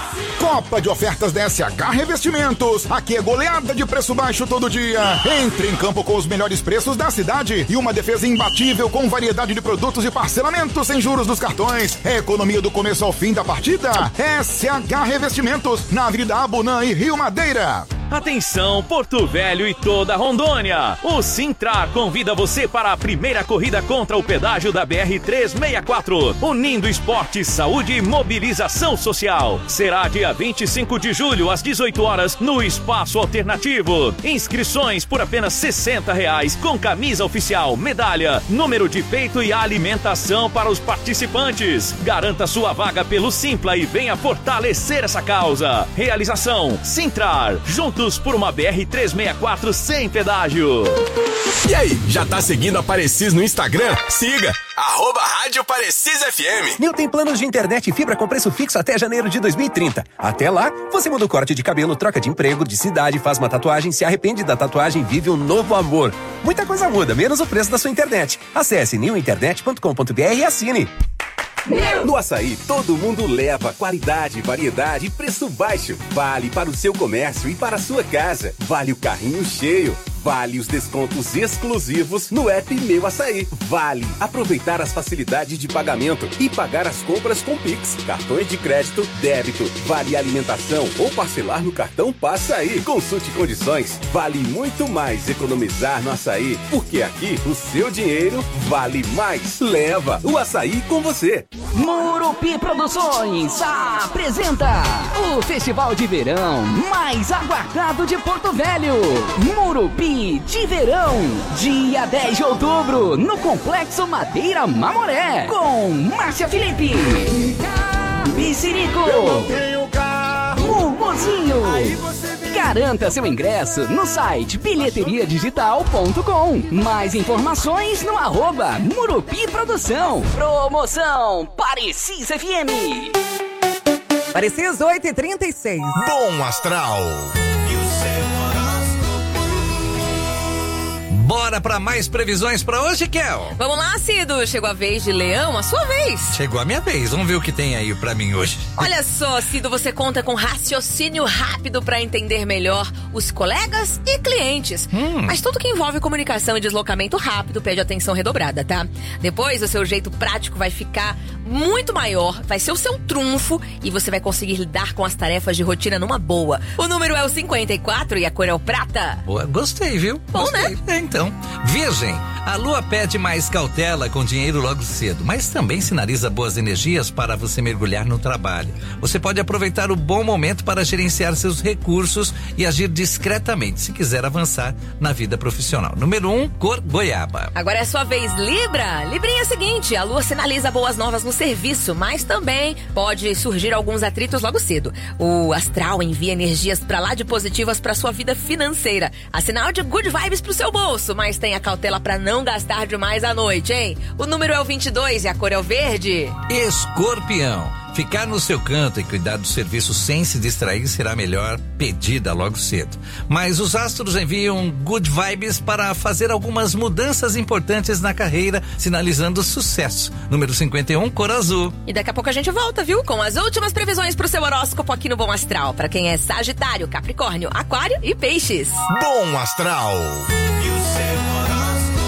Copa de ofertas da S H Revestimentos. Aqui é goleada de preço baixo todo dia. Entre em campo com os melhores preços da cidade e uma defesa imbatível com variedade de produtos e parcelamento sem juros dos cartões. É economia do começo ao fim da partida. S H Revestimentos, na Avenida Abunã e Rio Madeira. Atenção, Porto Velho e toda Rondônia. O Sintrar convida você para a primeira corrida contra o pedágio da B R trezentos e sessenta e quatro, unindo esporte, saúde e mobilização social. Será dia vinte e cinco de julho, às dezoito horas, no Espaço Alternativo. Inscrições por apenas sessenta reais, com camisa oficial, medalha, número de peito e alimentação para os participantes. Garanta sua vaga pelo Simpla e venha fortalecer essa causa. Realização, Sintrar, junto por uma B R trezentos e sessenta e quatro sem pedágio. E aí, já tá seguindo a Parecis no Instagram? Siga! Arroba Rádio Parecis F M. Nil tem planos de internet e fibra com preço fixo até janeiro de dois mil e trinta. Até lá, você muda o corte de cabelo, troca de emprego, de cidade, faz uma tatuagem, se arrepende da tatuagem, vive um novo amor. Muita coisa muda, menos o preço da sua internet. Acesse nil internet ponto com ponto b r e assine. No Açaí, todo mundo leva qualidade, variedade e preço baixo. Vale para o seu comércio e para a sua casa. Vale o carrinho cheio. Vale os descontos exclusivos no app Meu Açaí. Vale aproveitar as facilidades de pagamento e pagar as compras com Pix, cartões de crédito, débito. Vale alimentação ou parcelar no cartão Passaí. Consulte condições. Vale muito mais economizar no Açaí, porque aqui o seu dinheiro vale mais. Leva o açaí com você. Murupi Produções apresenta o Festival de Verão mais aguardado de Porto Velho. Murupi de Verão, dia dez de outubro, no Complexo Madeira Mamoré, com Márcia Felipe, Piscirico, Mumuzinho. Garanta seu ingresso no site bilheteria digital ponto com. Mais informações no arroba Murupi Produção. Promoção Parecis F M. Parecis oito e trinta e seis. Bom Astral. Bora pra mais previsões pra hoje, Kel? Vamos lá, Cido. Chegou a vez de Leão, a sua vez. Chegou a minha vez. Vamos ver o que tem aí pra mim hoje. Olha só, Cido, você conta com raciocínio rápido pra entender melhor os colegas e clientes. Hum. Mas tudo que envolve comunicação e deslocamento rápido pede atenção redobrada, tá? Depois, o seu jeito prático vai ficar muito maior, vai ser o seu trunfo e você vai conseguir lidar com as tarefas de rotina numa boa. O número é o cinquenta e quatro e a cor é o prata. Boa, gostei, viu? Bom, gostei. né? Então. Virgem, a lua pede mais cautela com dinheiro logo cedo, mas também sinaliza boas energias para você mergulhar no trabalho. Você pode aproveitar o bom momento para gerenciar seus recursos e agir discretamente se quiser avançar na vida profissional. Número um, cor goiaba. Agora é sua vez, Libra. Librinha é o seguinte, a lua sinaliza boas novas no serviço, mas também pode surgir alguns atritos logo cedo. O astral envia energias pra lá de positivas pra sua vida financeira. A sinal de good vibes pro seu bolso, mas tenha cautela pra não gastar demais à noite, hein? O número é o vinte e dois e a cor é o verde. Escorpião. Ficar no seu canto e cuidar do serviço sem se distrair será a melhor pedida logo cedo. Mas os astros enviam good vibes para fazer algumas mudanças importantes na carreira, sinalizando sucesso. Número cinquenta e um, cor azul. E daqui a pouco a gente volta, viu? Com as últimas previsões pro seu horóscopo aqui no Bom Astral. Para quem é Sagitário, Capricórnio, Aquário e Peixes. Bom Astral. E o seu horóscopo.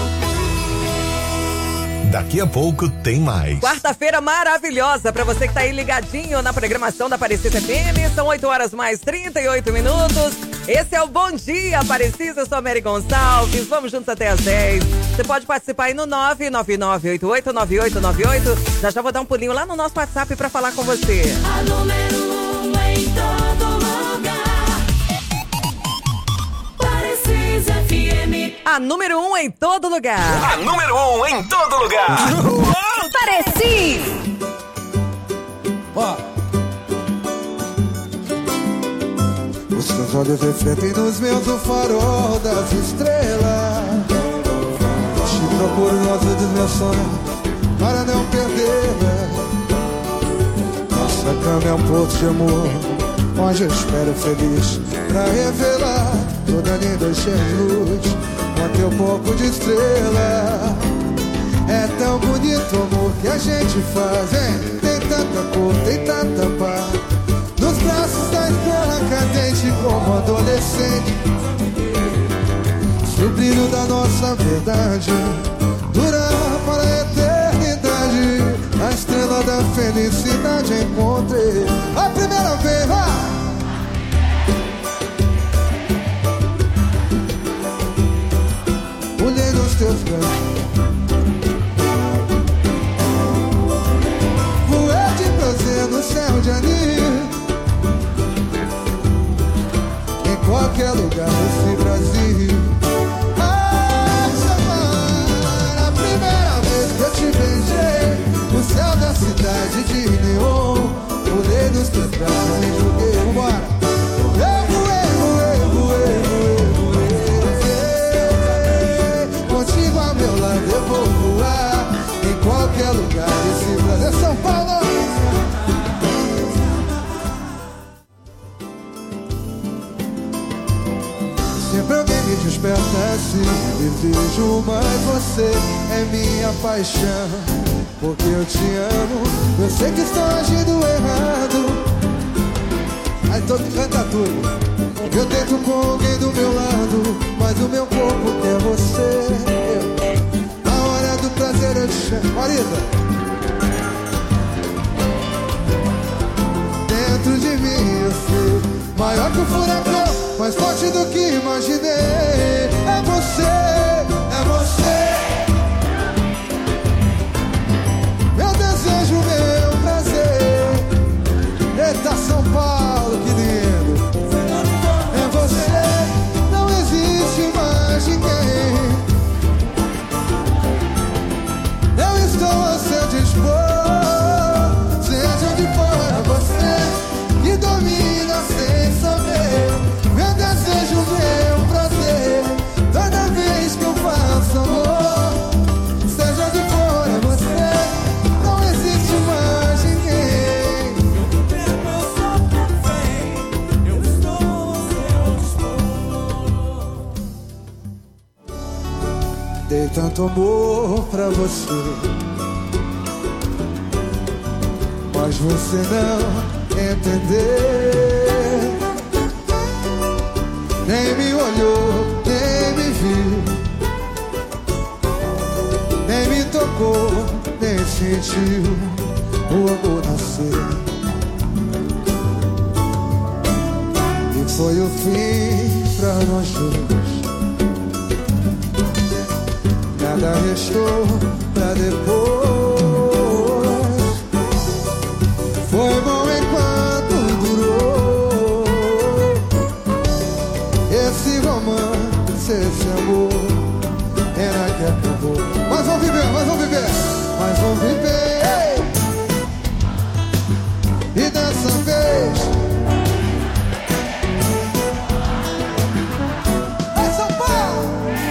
Daqui a pouco tem mais. Quarta-feira maravilhosa pra você que tá aí ligadinho na programação da Parecis F M. São oito horas mais trinta e oito minutos. Esse é o Bom Dia Parecis, eu sou a Mary Gonçalves. Vamos juntos até às dez. Você pode participar aí no nove nove nove oito oito nove oito nove oito. Já já vou dar um pulinho lá no nosso WhatsApp pra falar com você. A número um em todo lugar. Parecis F M. A número um em todo lugar. A número um em todo lugar. Parecis. Ó. Os teus olhos refletem nos meus o farol das estrelas. Te procuro no azul dos meus sonhos para não perdê-la. Nossa cama é um porto de amor, onde eu espero feliz pra revelar toda linda cheia de luz. Com teu pouco de estrela. É tão bonito o amor que a gente faz, hein? Tem tanta cor, tem tanta paz. Nos braços adolescente. Se o brilho da nossa verdade durar para a eternidade, a estrela da felicidade encontrei. A primeira vez, vai! Olhei nos teus braços, voei de prazer no céu de anil. Em qualquer lugar desse Brasil. Ah, chamar, a primeira vez que eu te beijei, o céu da cidade de neon. Olhei nos teus braços e joguei, vambora. Eu voei, voei, voei, voei, voei. Contigo ao meu lado eu vou voar. Em qualquer lugar desse Brasil. São Paulo! Sempre alguém me desperta assim, e vejo, mas você é minha paixão. Porque eu te amo, eu sei que estou agindo errado. Aí todo canta tudo. Eu tento com alguém do meu lado, mas o meu corpo quer você. Na hora do prazer eu te chamo. Marisa. Dentro de mim eu sei, maior que o furacão, mais forte do que imaginei. É você, é você. Meu desejo, meu prazer. Eita, São Paulo, que lindo. É você, não existe mais ninguém. Eu estou a seu dispor. Seja onde for, é você que domina sem saber. Meu desejo, meu prazer. Toda vez que eu faço amor, seja onde for, é você. Não existe mais ninguém. Eu estou ao seu dispor. Dei tanto amor pra você, mas você não entendeu. Nem me olhou, nem me viu, nem me tocou, nem sentiu o amor nascer. E foi o fim pra nós dois. Nada restou pra depois. Foi bom enquanto durou esse romance, esse amor. Pena que acabou. Mas vamos viver, mas vamos viver, mas vamos viver. E dessa vez é São Paulo.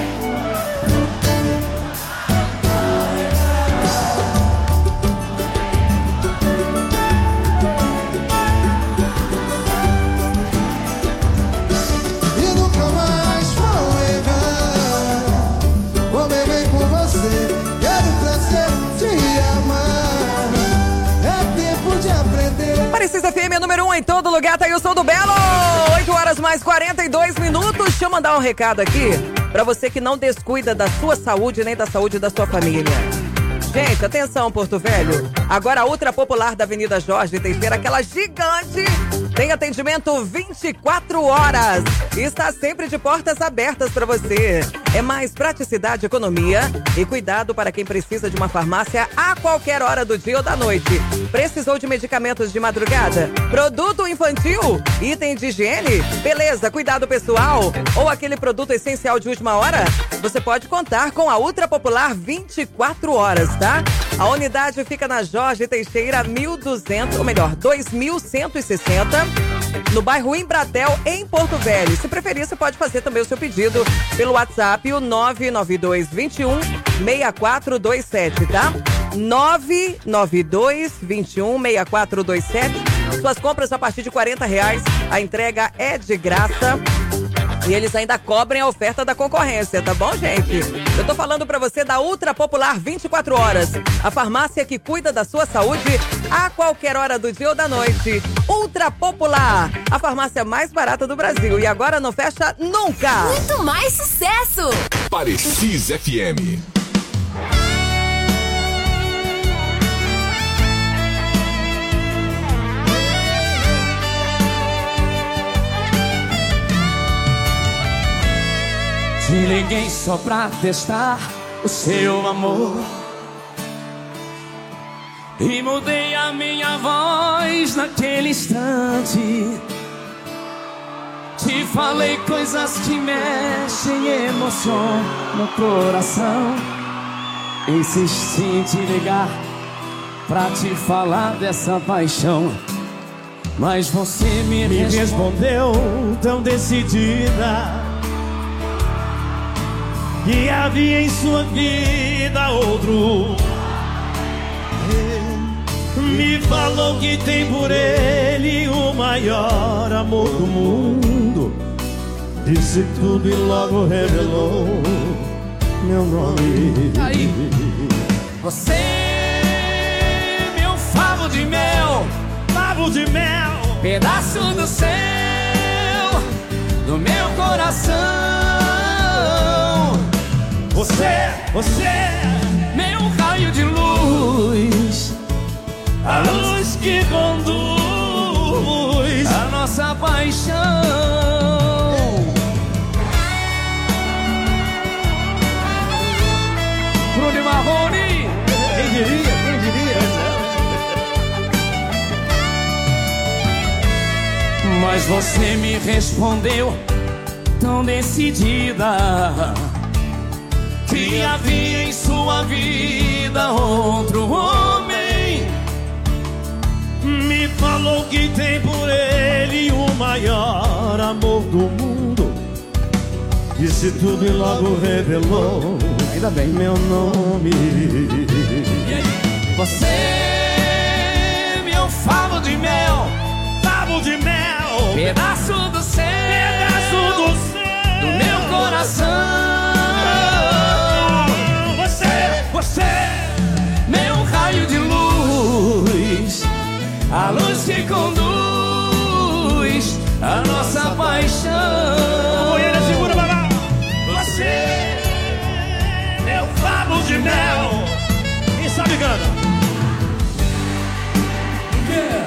Parecis F M número um em todo lugar, tá aí o som do Belo. oito horas mais quarenta e dois minutos. Deixa eu mandar um recado aqui pra você que não descuida da sua saúde nem da saúde da sua família. Gente, atenção, Porto Velho. Agora a Ultra Popular da Avenida Jorge Teixeira, aquela gigante, tem atendimento vinte e quatro horas. E está sempre de portas abertas para você. É mais praticidade, economia e cuidado para quem precisa de uma farmácia a qualquer hora do dia ou da noite. Precisou de medicamentos de madrugada? Produto infantil? Item de higiene? Beleza, cuidado pessoal? Ou aquele produto essencial de última hora? Você pode contar com a Ultra Popular vinte e quatro horas, tá? A unidade fica na Jorge Teixeira mil e duzentos, ou melhor, dois mil cento e sessenta, no bairro Embratel, em Porto Velho. Se preferir, você pode fazer também o seu pedido pelo WhatsApp, o nove nove dois, dois um, seis quatro dois sete, tá? nove nove dois, dois um, seis quatro dois sete. Suas compras a partir de quarenta reais. A entrega é de graça. E eles ainda cobrem a oferta da concorrência, tá bom, gente? Eu tô falando pra você da Ultra Popular vinte e quatro horas. A farmácia que cuida da sua saúde a qualquer hora do dia ou da noite. Ultra Popular, a farmácia mais barata do Brasil. E agora não fecha nunca. Muito mais sucesso! Parecis F M. Te liguei só pra testar o seu amor e mudei a minha voz naquele instante. Te falei coisas que mexem e emocionam no coração. Insisti em te ligar pra te falar dessa paixão, mas você me, me respondeu tão decidida que havia em sua vida outro. Me falou que tem por ele o maior amor do mundo. Disse tudo e logo revelou meu nome. Aí. Você, meu favo de mel, favo de mel, pedaço do céu, do meu coração. Você, você, meu raio de luz, a luz que conduz a nossa paixão. Bruno Marrone, quem diria, quem diria? Mas você me respondeu tão decidida que havia em sua vida outro homem. Me falou que tem por ele o maior amor do mundo. Disse tudo e logo revelou, ainda bem, meu nome. Você, meu favo de mel, favo de mel, pedaço do céu, pedaço do céu, do meu coração. Você, meu raio de luz, a luz que conduz a nossa paixão. Goiânia, segura, babá. Você, meu favo de mel. Quem sabe canta? Yeah.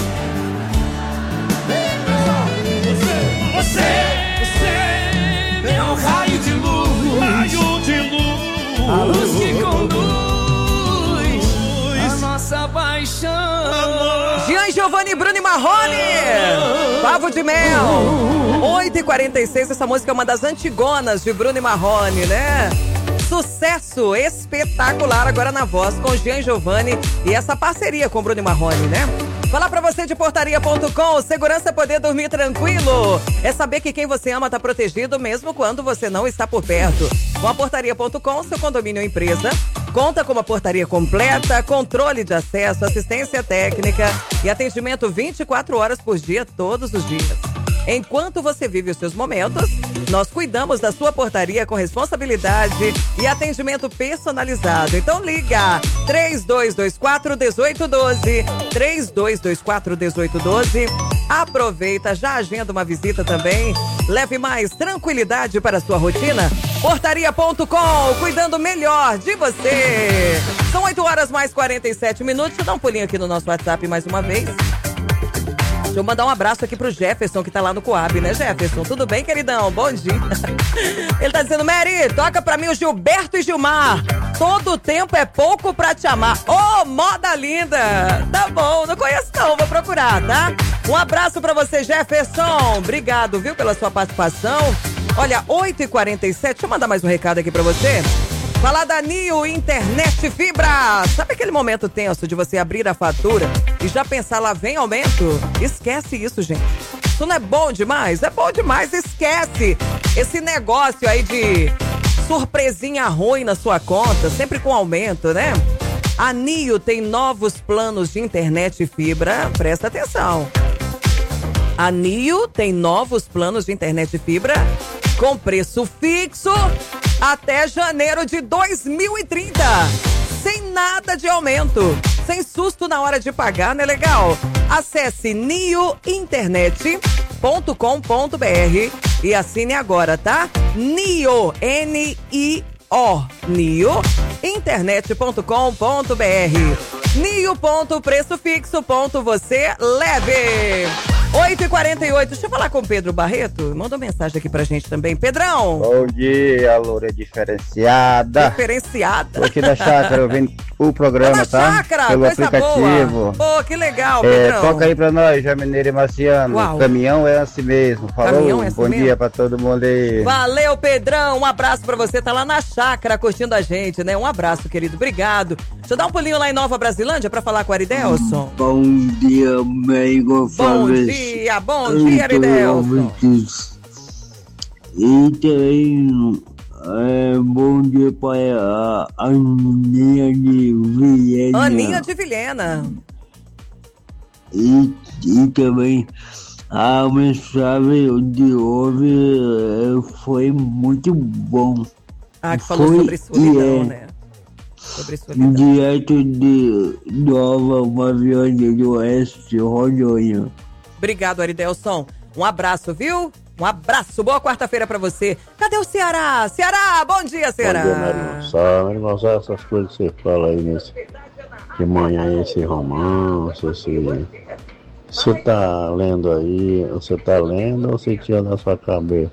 Você, você, você, meu raio de luz, raio de luz, a luz que conduz a nossa paixão. Gian Giovanni, Bruno e Marrone, Favo de Mel. oito e quarenta e seis, essa música é uma das antigonas de Bruno e Marrone, né? Sucesso espetacular agora na voz com Gian Giovanni e essa parceria com Bruno e Marrone, né? Falar pra você de portaria ponto com, segurança é poder dormir tranquilo. É saber que quem você ama tá protegido mesmo quando você não está por perto. Com a portaria ponto com, seu condomínio ou empresa conta com uma portaria completa, controle de acesso, assistência técnica e atendimento vinte e quatro horas por dia, todos os dias. Enquanto você vive os seus momentos, nós cuidamos da sua portaria com responsabilidade e atendimento personalizado. Então liga três dois dois quatro, um oito um dois, três dois dois quatro, um oito um dois. Aproveita, já agenda uma visita também. Leve mais tranquilidade para a sua rotina. portaria ponto com, cuidando melhor de você. São oito horas mais quarenta e sete minutos. Deixa eu dar um pulinho aqui no nosso WhatsApp mais uma vez. Deixa eu mandar um abraço aqui pro Jefferson, que tá lá no Coab, né, Jefferson? Tudo bem, queridão? Bom dia. Ele tá dizendo, Mary, toca pra mim o Gilberto e Gilmar. Todo tempo é pouco pra te amar. Ô, oh, moda linda! Tá bom, não conheço não, vou procurar, tá? Um abraço pra você, Jefferson. Obrigado, viu, pela sua participação. Olha, oito e quarenta e sete, deixa eu mandar mais um recado aqui pra você. Falar da Nio Internet Fibra. Sabe aquele momento tenso de você abrir a fatura e já pensar, lá vem aumento? Esquece isso, gente. Isso não é bom demais? É bom demais, esquece. Esse negócio aí de surpresinha ruim na sua conta, sempre com aumento, né? A Nio tem novos planos de internet fibra. Presta atenção. A Nio tem novos planos de internet de fibra com preço fixo até janeiro de dois mil e trinta. Sem nada de aumento, sem susto na hora de pagar, não é legal? Acesse nio internet ponto com ponto b r e assine agora, tá? Nio, N I O, Nio internet ponto com ponto b r. Nio ponto preço fixo ponto você leve. oito e quarenta e oito, deixa eu falar com o Pedro Barreto. Mandou mensagem aqui pra gente também. Pedrão! Bom dia, loura diferenciada. Diferenciada. Tô aqui da chácara, ouvindo o programa, tá? tá? Chácara, pelo coisa aplicativo. boa. Pô, que legal, É, Pedrão. toca aí pra nós, já Mineiro e Marciano. Uau. O caminhão é assim mesmo. Falou, Caminhão é assim bom mesmo? dia pra todo mundo aí. Valeu, Pedrão. Um abraço pra você. Tá lá na chácara curtindo a gente, né? Um abraço, querido. Obrigado. Deixa eu dar um pulinho lá em Nova Brasilândia pra falar com o Aridelson. Bom dia, mãe Gonçalves. Bom dia, bom dia, Aridelson. E também é, bom dia para a Aninha de Vilhena. Aninha de Vilhena. E, e também a mensagem de hoje é, foi muito bom. Ah, que falou Foi sobre solidão, e é, né? Sobre solidão. Direto de Nova Baviânia do Oeste, Rondônia. Obrigado, Aridelson. Um abraço, viu? Um abraço. Boa quarta-feira pra você. Cadê o Ceará? Ceará, bom dia, Ceará. Bom dia, Maria Gonçalves. Maria Gonçalves, essas coisas que você fala aí nesse, de manhã, esse romance, esse... Você tá lendo aí, você tá lendo ou você tira da sua cabeça?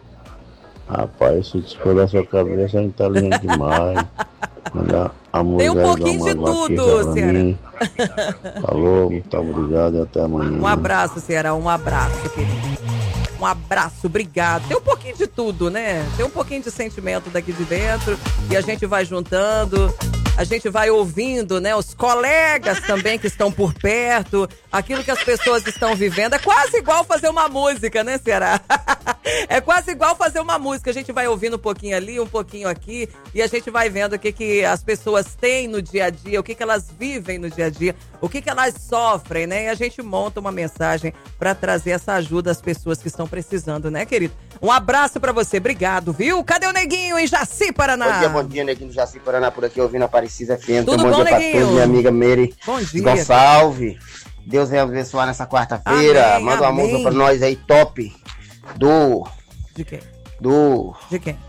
Rapaz, se for da sua cabeça, a gente tá lendo demais. Manda a Tem um mulher pouquinho de dar uma tudo, vaqueira pra Ceará. mim. Falou, muito obrigado e até amanhã. Um abraço, Ceará. Um abraço, querido. Um abraço, obrigado. Tem um pouquinho de tudo, né? Tem um pouquinho de sentimento daqui de dentro e a gente vai juntando, a gente vai ouvindo, né? Os colegas também que estão por perto, aquilo que as pessoas estão vivendo. É quase igual fazer uma música, né, Ceará? É quase igual fazer uma música. A gente vai ouvindo um pouquinho ali, um pouquinho aqui e a gente vai vendo o que, que as pessoas têm no dia a dia, o que, que elas vivem no dia a dia, o que, que elas sofrem, né? E a gente monta uma mensagem para trazer essa ajuda às pessoas que estão precisando, né, querido? Um abraço pra você, obrigado, viu? Cadê o Neguinho em Jaci, Paraná? Bom dia, bom dia, Neguinho do Jaci, Paraná, por aqui ouvindo a Aparecida F M. Tudo bom, bom, dia pra Neguinho? todos, minha amiga Mary Bom dia. Gonçalves. Deus venha abençoar nessa quarta-feira. Amém, Manda uma amém. música pra nós aí, top. Do... De quem? Do... De quem?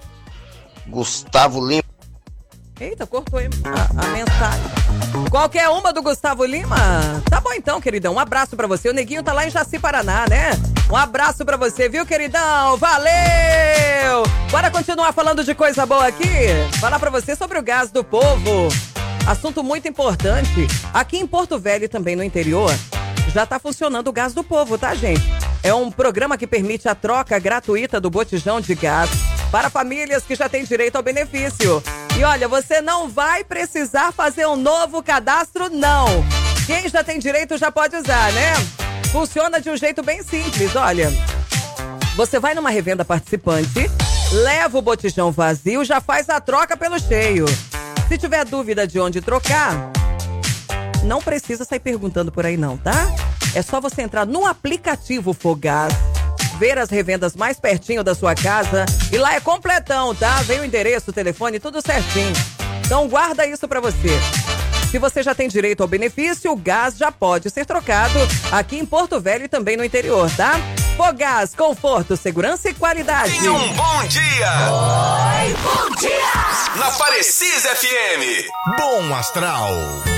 Gustavo Lima. Eita, cortou aí a, a mensagem. Qualquer uma do Gustavo Lima? Tá bom então, queridão. Um abraço pra você. O Neguinho tá lá em Jaci, Paraná, né? Um abraço pra você, viu, queridão? Valeu! Bora continuar falando de coisa boa aqui? Falar pra você sobre o gás do povo. Assunto muito importante. Aqui em Porto Velho e também no interior, já tá funcionando o gás do povo, tá, gente? É um programa que permite a troca gratuita do botijão de gás para famílias que já têm direito ao benefício. E olha, você não vai precisar fazer um novo cadastro, não. Quem já tem direito já pode usar, né? Funciona de um jeito bem simples, olha. Você vai numa revenda participante, leva o botijão vazio, já faz a troca pelo cheio. Se tiver dúvida de onde trocar, não precisa sair perguntando por aí não, tá? É só você entrar no aplicativo Fogás, ver as revendas mais pertinho da sua casa e lá é completão, tá? Vem o endereço, o telefone, tudo certinho. Então guarda isso pra você. Se você já tem direito ao benefício, o gás já pode ser trocado aqui em Porto Velho e também no interior, tá? Fogás, conforto, segurança e qualidade. Tenha um bom dia! Oi, bom dia! Na Parecida F M. Bom astral.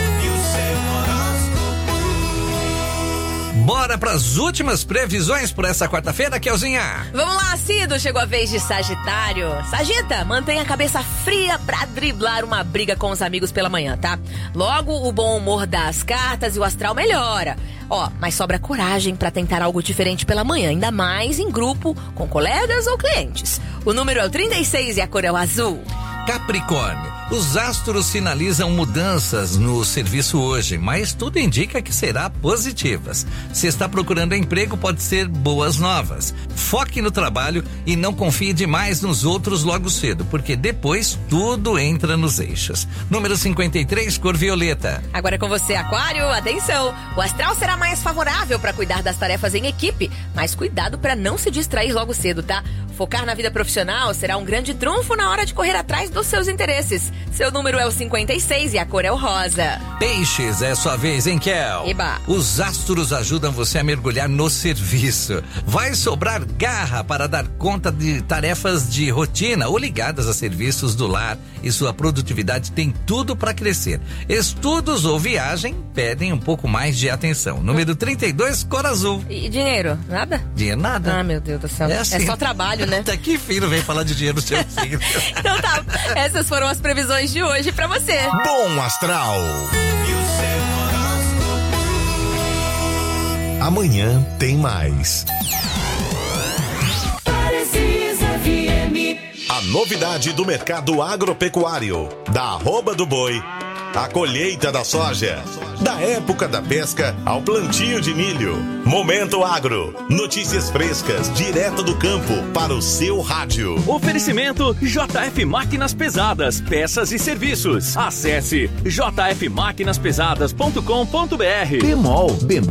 Bora pras últimas previsões por essa quarta-feira, Kelzinha. Vamos lá, Cido, chegou a vez de Sagitário. Sagita, mantenha a cabeça fria pra driblar uma briga com os amigos pela manhã, tá? Logo, o bom humor das cartas e o astral melhora. Ó, mas sobra coragem pra tentar algo diferente pela manhã, ainda mais em grupo, com colegas ou clientes. O número é o trinta e seis e a cor é o azul. Capricórnio, Os astros sinalizam mudanças no serviço hoje, mas tudo indica que será positivas. Se está procurando emprego, pode ser boas novas. Foque no trabalho e não confie demais nos outros logo cedo, porque depois tudo entra nos eixos. Número cinquenta e três, cor violeta. Agora com você, Aquário, atenção! O astral será mais favorável para cuidar das tarefas em equipe, mas cuidado para não se distrair logo cedo, tá? Focar na vida profissional será um grande trunfo na hora de correr atrás dos seus interesses. Seu número é o cinquenta e seis e a cor é o rosa. Peixes, é sua vez, hein, Kel? Eba. Os astros ajudam você a mergulhar no serviço. Vai sobrar garra para dar conta de tarefas de rotina ou ligadas a serviços do lar, e sua produtividade tem tudo para crescer. Estudos ou viagem pedem um pouco mais de atenção. Número trinta e dois, cor azul. E dinheiro? Nada? Dinheiro nada. Ah, meu Deus do céu. É, É, assim. só trabalho, né? Até que filho vem falar de dinheiro no seu signo. Então tá, essas foram as previsões de hoje pra você. Bom astral. Amanhã tem mais. A novidade do mercado agropecuário, da arroba do boi, a colheita da soja, da época da pesca ao plantio de milho. Momento Agro, notícias frescas, direto do campo para o seu rádio. Oferecimento J F Máquinas Pesadas, peças e serviços. Acesse j f máquinas pesadas ponto com ponto b r. Bemol, Bemol.